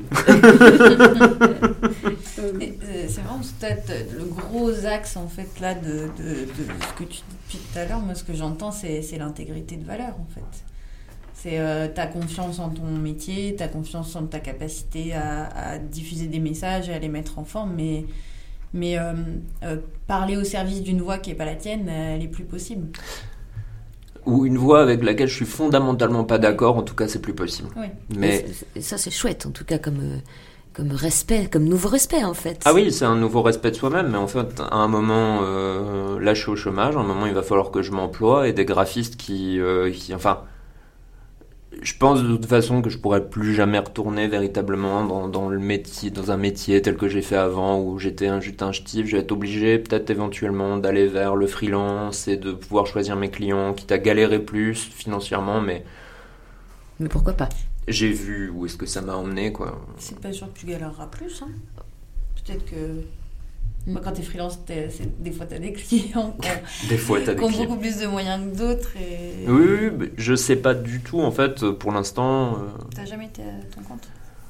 C'est vraiment peut-être le gros axe en fait là de ce que tu dis depuis tout à l'heure. Moi, ce que j'entends, c'est l'intégrité de valeur en fait. C'est ta confiance en ton métier, ta confiance en ta capacité à diffuser des messages et à les mettre en forme, mais parler au service d'une voix qui n'est pas la tienne, elle est plus possible. Ou une voix avec laquelle je suis fondamentalement pas d'accord, en tout cas c'est plus possible. Oui. Mais ça c'est chouette en tout cas comme respect, comme nouveau respect en fait. Ah oui, c'est un nouveau respect de soi-même, mais en fait à un moment là je suis au chômage, à un moment il va falloir que je m'emploie et des graphistes qui enfin je pense de toute façon que je pourrais plus jamais retourner véritablement dans le métier, dans un métier tel que j'ai fait avant où j'étais un ch'tif. Je vais être obligé peut-être éventuellement d'aller vers le freelance et de pouvoir choisir mes clients, quitte à galérer plus financièrement, mais pourquoi pas. J'ai vu où est-ce que ça m'a emmené, quoi. C'est pas sûr que tu galéreras plus, hein. Peut-être que moi, quand t'es freelance, des fois t'as des clients qui ont beaucoup plus de moyens que d'autres. Et... Oui, je sais pas du tout en fait pour l'instant. T'as jamais été à ton compte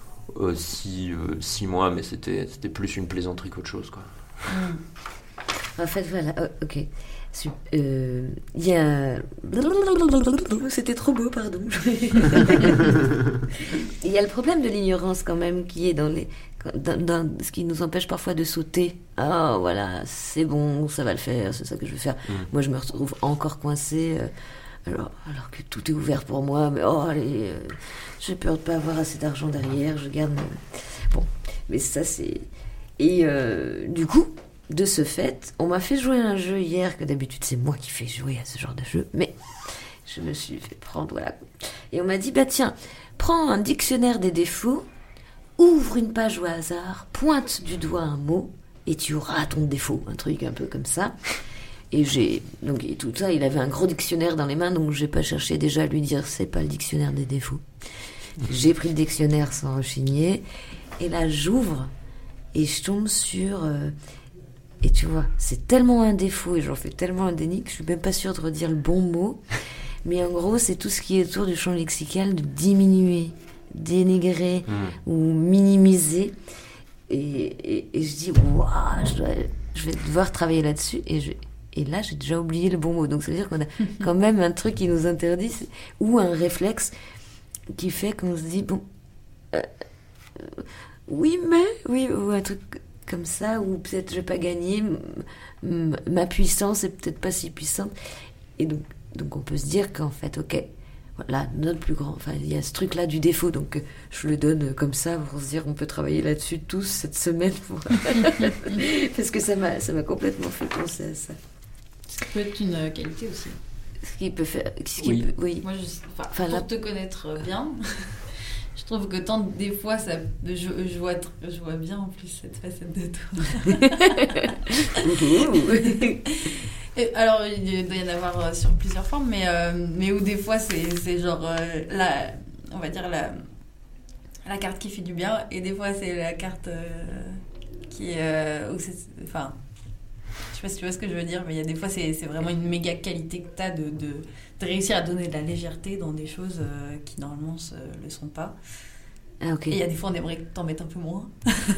6 mois, mais c'était plus une plaisanterie qu'autre chose, quoi. En fait, voilà, ok. Il y a... C'était trop beau, pardon. Il y a le problème de l'ignorance quand même qui est dans ce qui nous empêche parfois de sauter. Ah voilà, c'est bon, ça va le faire, c'est ça que je veux faire. Moi je me retrouve encore coincée alors que tout est ouvert pour moi, mais allez, j'ai peur de pas avoir assez d'argent derrière, je garde bon, mais ça c'est... Et du coup, de ce fait, on m'a fait jouer à un jeu hier, que d'habitude c'est moi qui fais jouer à ce genre de jeu, mais je me suis fait prendre, voilà. Et on m'a dit, tiens, prends un dictionnaire des défauts, ouvre une page au hasard, pointe du doigt un mot, et tu auras ton défaut, un truc un peu comme ça. Et tout ça, il avait un gros dictionnaire dans les mains, donc j'ai pas cherché déjà à lui dire, c'est pas le dictionnaire des défauts. J'ai pris le dictionnaire sans rechigner, et là j'ouvre, et je tombe sur... Et tu vois, c'est tellement un défaut et j'en fais tellement un déni que je suis même pas sûre de redire le bon mot. Mais en gros, c'est tout ce qui est autour du champ lexical de diminuer, dénigrer ou minimiser. Et je dis, waouh, je vais devoir travailler là-dessus. Et là, j'ai déjà oublié le bon mot. Donc ça veut dire qu'on a quand même un truc qui nous interdit ou un réflexe qui fait qu'on se dit, oui, ou un truc... comme ça, ou peut-être je vais pas gagner, ma puissance est peut-être pas si puissante. Et donc on peut se dire qu'en fait, ok, voilà, notre plus grand, enfin il y a ce truc-là du défaut, donc je le donne comme ça pour se dire on peut travailler là-dessus tous cette semaine, parce que ça m'a complètement fait penser à ça. Ça peut être une qualité aussi. Ce qui peut faire... oui. Moi, pour te connaître bien... Je trouve que des fois, je vois bien en plus cette facette de toi. Alors, il doit y en avoir sur plusieurs formes, mais où des fois, c'est genre, on va dire la carte qui fait du bien, et des fois c'est la carte qui où enfin, je sais pas si tu vois ce que je veux dire, mais il y a des fois c'est vraiment une méga qualité que t'as de réussir à donner de la légèreté dans des choses qui normalement le sont pas. Ah, ok. Et il y a des fois on aimerait t'en mettre un peu moins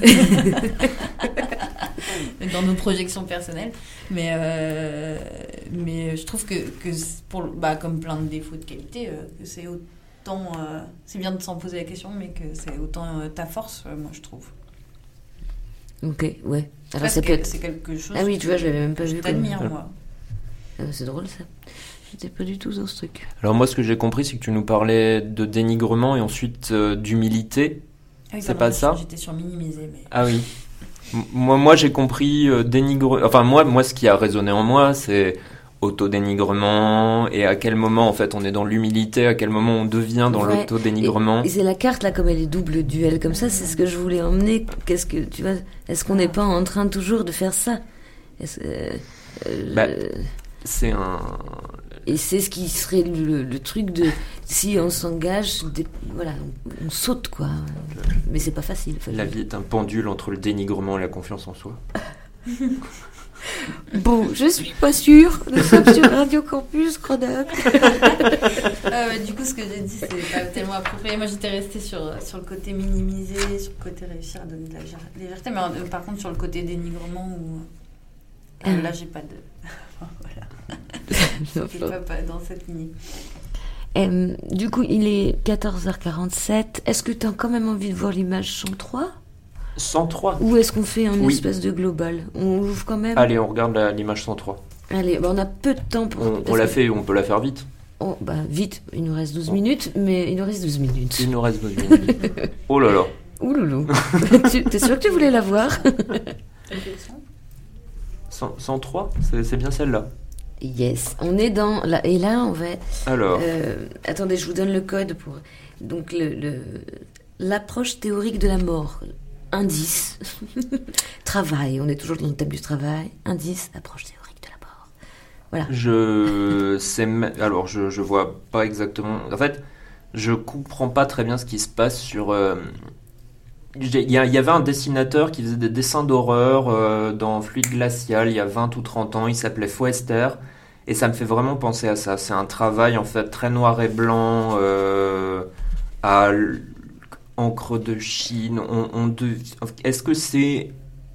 dans nos projections personnelles, mais je trouve que comme plein de défauts de qualité, que c'est autant c'est bien de s'en poser la question, mais que c'est autant ta force, moi je trouve. Ok, ouais. Alors Parce ça que peut être... c'est quelque chose. Ah oui, tu vois, je l'avais même pas vu. Je t'admire, moi. C'est drôle ça. J'étais pas du tout dans ce truc. Alors moi, ce que j'ai compris, c'est que tu nous parlais de dénigrement et ensuite d'humilité. Ah oui, c'est pardon, pas ça ? J'étais sur minimiser, mais... Ah oui. Moi j'ai compris dénigrement. Enfin, moi, ce qui a résonné en moi, c'est autodénigrement, et à quel moment en fait on est dans l'humilité, à quel moment on devient dans l'autodénigrement. Et c'est la carte là, comme elle est double duel comme ça, c'est ce que je voulais emmener. Qu'est-ce que tu vois ? Est-ce qu'on n'est pas en train toujours de faire ça ? C'est un... Et c'est ce qui serait le truc de si on s'engage, voilà, on saute quoi. Mais c'est pas facile. La vie est un pendule entre le dénigrement et la confiance en soi. Bon, je suis pas sûre. Nous sommes sur Radio Campus Grenoble. Du coup, ce que j'ai dit, c'est pas tellement approprié. Moi, j'étais restée sur le côté minimisé, sur le côté réussir à donner de la légèreté. Mais par contre, sur le côté dénigrement, là, j'ai pas de... voilà. Je vais pas dans cette lignée. Du coup, il est 14h47. Est-ce que tu as quand même envie de voir l'image 103 ? 103 ? Ou est-ce qu'on fait un espèce de global ? On ouvre quand même ? Allez, on regarde l'image 103. Allez, on a peu de temps pour... On l'a fait, on peut la faire vite. Oh, vite, il nous reste 12 minutes, mais il nous reste 12 minutes. Il nous reste 12 minutes. Oh là là. Ouh loulou. T'es sûr que tu voulais la voir ? 103 ? C'est bien celle-là. Yes, on est dans... Et là, on va... Alors... attendez, je vous donne le code pour... Donc, l'approche théorique de la mort. Indice. Travail, on est toujours dans le thème du travail. Indice, approche théorique de la mort. Voilà. Je vois pas exactement... En fait, je comprends pas très bien ce qui se passe sur... Il y avait un dessinateur qui faisait des dessins d'horreur dans Fluide Glacial il y a 20 ou 30 ans. Il s'appelait Foester. Et ça me fait vraiment penser à ça. C'est un travail en fait très noir et blanc, à encre de Chine. Est-ce que c'est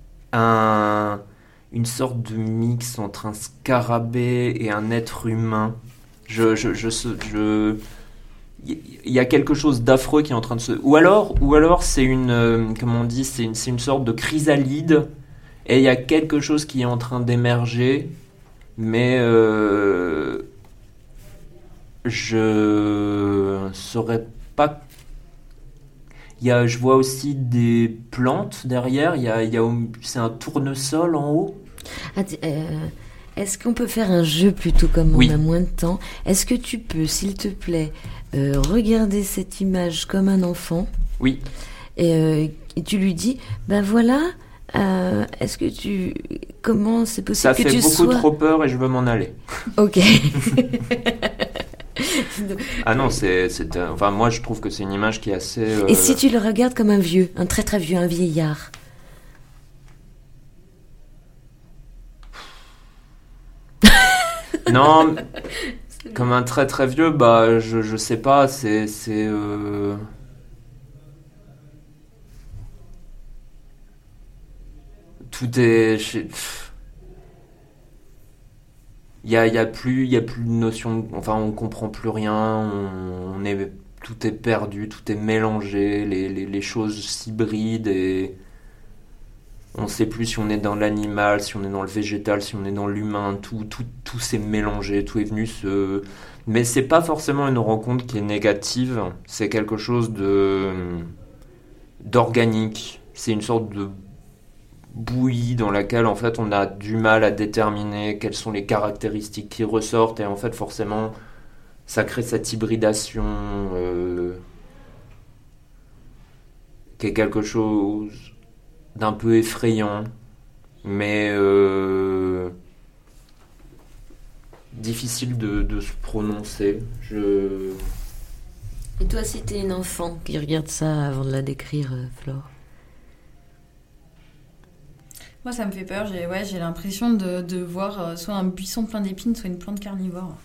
une sorte de mix entre un scarabée et un être humain ? Il y a quelque chose d'affreux qui est en train de se... Ou alors c'est une... comment on dit ? C'est une sorte de chrysalide. Et il y a quelque chose qui est en train d'émerger. Mais je saurais pas... Je vois aussi des plantes derrière. C'est un tournesol en haut. Est-ce qu'on peut faire un jeu plutôt comme Oui. On a moins de temps ? Est-ce que tu peux, s'il te plaît, regarder cette image comme un enfant ? Oui. Et tu lui dis, voilà, est-ce que comment c'est possible que tu sois... Ça fait beaucoup trop peur et je veux m'en aller. Ok. Ah non, enfin moi je trouve que c'est une image qui est assez... Et si tu le regardes comme un vieux, un très très vieux, un vieillard ? Non, comme un très très vieux, je sais pas, c'est tout est... Il y a plus de notion, enfin on comprend plus rien, tout est perdu, tout est mélangé, les choses s'hybrident et on sait plus si on est dans l'animal, si on est dans le végétal, si on est dans l'humain, tout s'est mélangé, tout est venu se... Mais c'est pas forcément une rencontre qui est négative, c'est quelque chose d'organique, c'est une sorte de bouillie dans laquelle en fait on a du mal à déterminer quelles sont les caractéristiques qui ressortent et en fait forcément ça crée cette hybridation qui est quelque chose d'un peu effrayant mais difficile de se prononcer. Et toi, si t'es une enfant qui regarde ça avant de la décrire, Flore? Moi, ça me fait peur. J'ai l'impression de voir soit un buisson plein d'épines, soit une plante carnivore.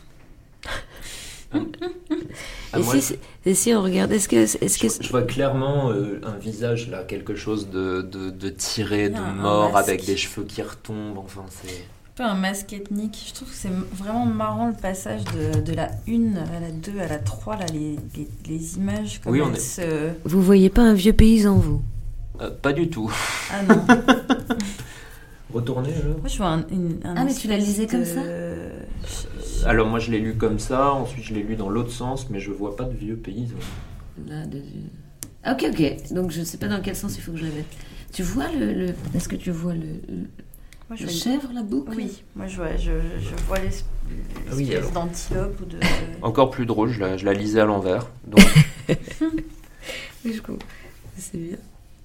Et si on regarde, est-ce que je vois clairement un visage là, quelque chose de tiré, de Un mort, masque. avec des cheveux qui retombent. Enfin, c'est. Un peu un masque ethnique. Je trouve que c'est vraiment marrant le passage de la 1 à la 2 à la 3, là, les images comme Oui, elles se... vous voyez pas un vieux paysan, vous? Pas du tout. Ah non. Retournez là. Moi, je vois un Ah, mais tu la lisais comme ça? Alors moi je l'ai lu comme ça, ensuite je l'ai lu dans l'autre sens, mais je vois pas de vieux paysans. Là, Ah, ok. Donc je sais pas dans quel sens il faut que je la mette. Tu vois le... Est-ce que tu vois Moi, je le vois chèvre, la boucle? Oui, moi je vois l'espèce Oui, alors. d'antilope ou de... Encore plus drôle, je la lisais à l'envers. Donc Oui, je comprends. C'est bien.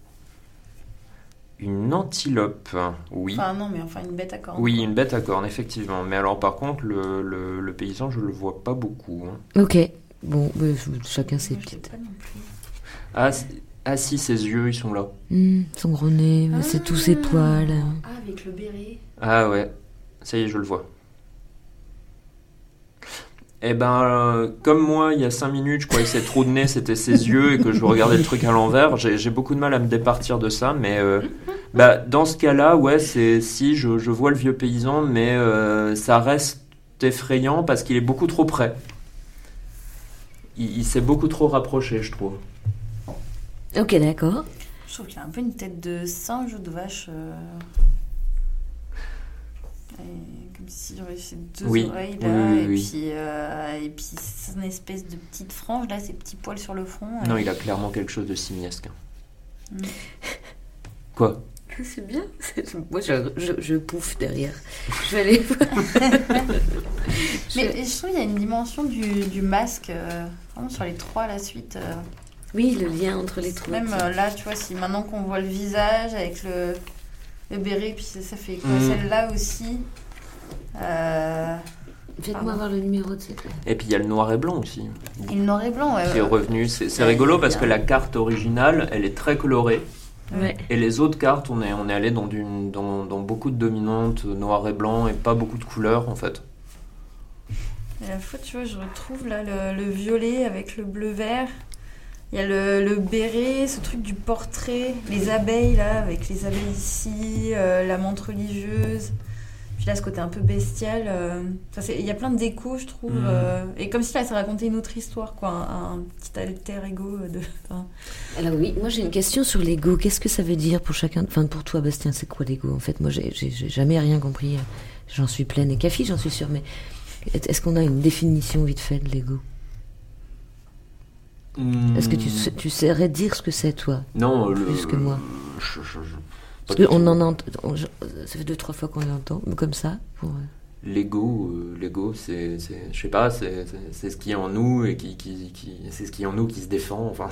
une antilope, oui. Enfin non, mais enfin une bête à cornes. Oui, quoi. une bête à cornes, effectivement. Mais alors par contre, le paysan, je le vois pas beaucoup. Hein. Ok. Bon, chacun ses Moi, je l'ai petites. pas non plus. Ah si, ses yeux, ils sont là. Son gros nez, c'est tous ses poils. Ah, avec le béret. Ah ouais, ça y est, je le vois. Eh ben, comme moi, il y a 5 minutes, je croyais que ses trous de nez, c'était ses yeux et que je regardais le truc à l'envers. J'ai beaucoup de mal à me départir de ça, mais dans ce cas-là, ouais, je vois le vieux paysan, mais ça reste effrayant parce qu'il est beaucoup trop près. Il s'est beaucoup trop rapproché, je trouve. Ok, d'accord. Je trouve qu'il a un peu une tête de singe ou de vache. Comme si j'aurais ces deux Oui, oreilles là, oui. et puis c'est une espèce de petite frange là, ces petits poils sur le front. Non, il a clairement quelque chose de simiesque. Mm. Quoi ? C'est bien. Moi, je pouffe derrière. Je vais aller voir. Mais je trouve qu'il y a une dimension du masque, vraiment sur les 3 à la suite. Oui, le lien entre les trous. Même là, tu vois, si maintenant qu'on voit le visage avec le béret, puis ça fait quoi, celle-là aussi. Faites-moi voir le numéro de cette. Et puis il y a le noir et blanc aussi. Et le noir et blanc, ouais. Qui est revenu. C'est rigolo parce que la carte originale, elle est très colorée. Ouais. Et les autres cartes, on est allé dans beaucoup de dominantes, noir et blanc, et pas beaucoup de couleurs en fait. Et à la fois, tu vois, je retrouve là le violet avec le bleu-vert. Il y a le béret, ce truc du portrait, les abeilles là, avec les abeilles ici, la menthe religieuse. Puis là, ce côté un peu bestial. Il y a plein de décos, je trouve. Et comme si là, ça racontait une autre histoire, quoi. Un petit alter ego. Alors oui, moi j'ai une question sur l'ego. Qu'est-ce que ça veut dire pour chacun? Enfin, pour toi, Bastien, c'est quoi l'ego? En fait, moi, j'ai jamais rien compris. J'en suis pleine et café, j'en suis sûre. Mais est-ce qu'on a une définition vite fait de l'ego? Est-ce que tu saurais dire ce que c'est, toi? Non, plus que moi. Parce que ça fait 2-3 fois qu'on l'entend, comme ça. L'ego, c'est, je sais pas, c'est ce qui est en nous et c'est ce qui est en nous qui se défend. Enfin,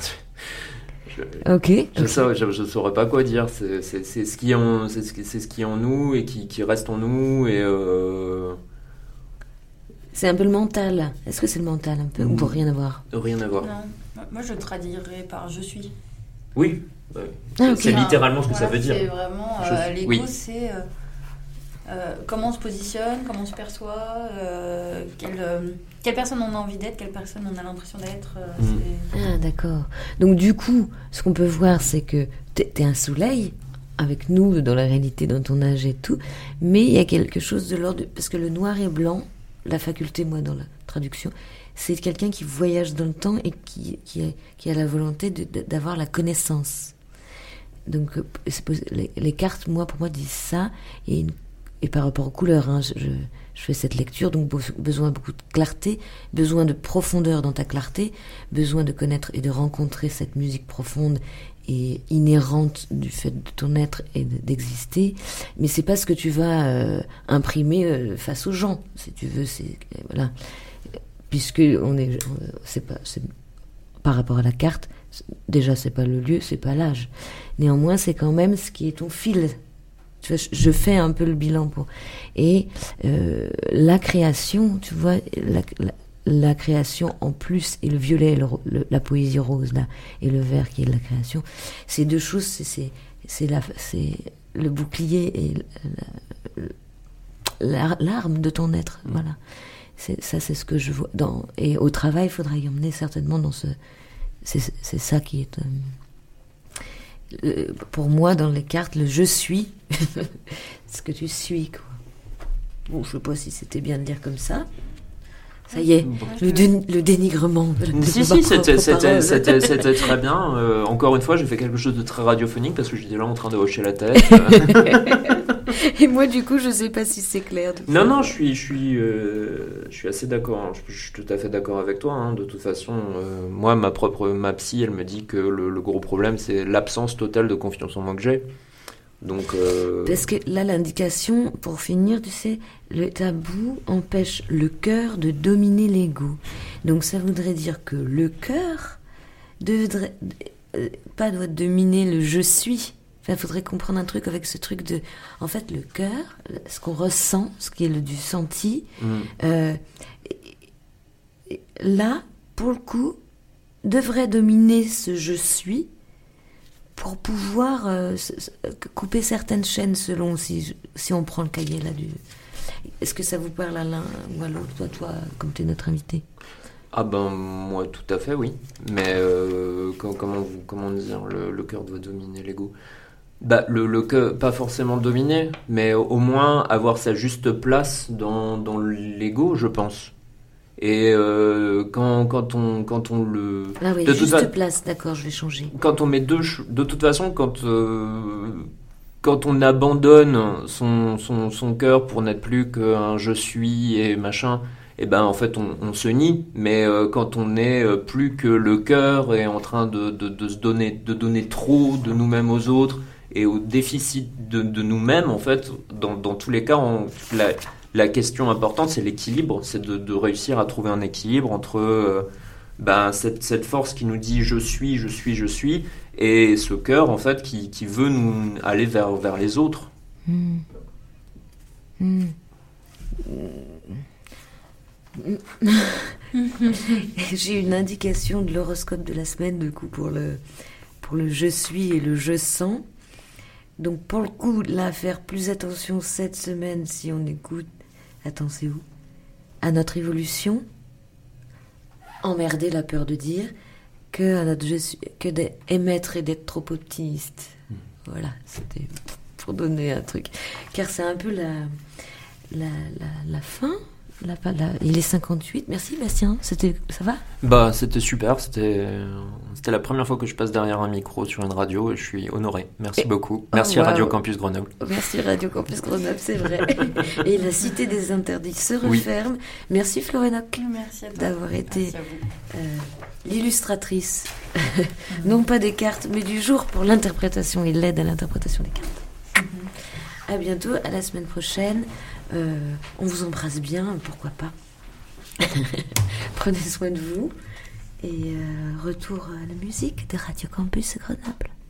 je saurais pas quoi dire. C'est ce qui est en nous et qui reste en nous et. C'est un peu le mental. Est-ce que c'est le mental un peu ou pour rien avoir? Rien à voir. Non, moi je traduirais par je suis. Oui. Okay. C'est littéralement ce que ça veut dire. C'est vraiment l'ego, oui. C'est comment on se positionne, comment on se perçoit, quelle personne on a envie d'être, quelle personne on a l'impression d'être. Ah d'accord. Donc du coup, ce qu'on peut voir, c'est que t'es un soleil avec nous dans la réalité, dans ton âge et tout, mais il y a quelque chose de l'ordre parce que le noir et blanc, la faculté, moi dans la traduction, c'est quelqu'un qui voyage dans le temps et qui a la volonté d'avoir la connaissance. Donc les cartes, pour moi disent ça, et par rapport aux couleurs, hein, je fais cette lecture, donc besoin beaucoup de clarté, besoin de profondeur dans ta clarté, besoin de connaître et de rencontrer cette musique profonde et inhérente du fait de ton être et d'exister, mais c'est pas ce que tu vas imprimer face aux gens, si tu veux, voilà, puisque c'est par rapport à la carte, déjà c'est pas le lieu, c'est pas l'âge, néanmoins c'est quand même ce qui est ton fil. Tu vois, je fais un peu le bilan et la création, tu vois, la création en plus, et le violet, la poésie rose là, et le vert qui est de la création, ces deux choses, c'est le bouclier et l'arme de ton être. Voilà. C'est ce que je vois. Et au travail, il faudra y emmener certainement dans ce. C'est ça qui est. Pour moi, dans les cartes, le je suis, ce que tu suis, quoi. Bon, je sais pas si c'était bien de dire comme ça. Ça y est, le dénigrement. Si, c'était très bien. Encore une fois, j'ai fait quelque chose de très radiophonique parce que j'étais là en train de hocher la tête. Et moi, du coup, je sais pas si c'est clair. Non, je suis assez d'accord. Hein. Je suis tout à fait d'accord avec toi. Hein. De toute façon, moi, ma psy, elle me dit que le gros problème, c'est l'absence totale de confiance en moi que j'ai. Donc, parce que là, l'indication, pour finir, tu sais, le tabou empêche le cœur de dominer l'ego. Donc ça voudrait dire que le cœur devrait pas doit dominer le je suis. Enfin, il faudrait comprendre un truc avec ce truc de... En fait, le cœur, ce qu'on ressent, ce qui est du senti, là, pour le coup, devrait dominer ce je suis pour pouvoir couper certaines chaînes selon si on prend le cahier là du... Est-ce que ça vous parle à l'un ou à l'autre, toi, comme tu es notre invité? Ah ben, moi, tout à fait, oui. Mais comment dire, le cœur doit dominer l'ego. Bah, le cœur, pas forcément dominer, mais au moins avoir sa juste place dans l'ego, je pense. Et quand on le... Ah oui, juste place, d'accord, je vais changer. Quand on met de toute façon, quand on abandonne son cœur pour n'être plus qu'un je suis et machin, et ben en fait on se nie. Mais quand on n'est plus que le cœur est en train de se donner trop de nous-mêmes aux autres et au déficit de nous-mêmes, en fait, dans tous les cas, la question importante, c'est l'équilibre, c'est de réussir à trouver un équilibre entre cette force qui nous dit je suis, et ce cœur, en fait, qui veut nous aller vers les autres. J'ai une indication de l'horoscope de la semaine, du coup, pour le je suis et le je sens. Donc, pour le coup, là, faire plus attention cette semaine, si on écoute, attends, c'est où ? À notre évolution, emmerder la peur de dire, que à notre je suis, que d'émettre et d'être trop optimiste. Voilà, c'était pour donner un truc. Car c'est un peu la fin. Il est 58. Merci Bastien. Ça va ? Bah, c'était super. C'était la première fois que je passe derrière un micro sur une radio et je suis honoré. Merci beaucoup. Merci Radio Campus Grenoble. Merci Radio Campus Grenoble, c'est vrai. Et la Cité des Interdits se referme. Merci Florénoc. Merci à toi. D'avoir été l'illustratrice, non pas des cartes, mais du jour pour l'interprétation et l'aide à l'interprétation des cartes. À bientôt, à la semaine prochaine. On vous embrasse bien, pourquoi pas. Prenez soin de vous. Et retour à la musique de Radio Campus Grenoble.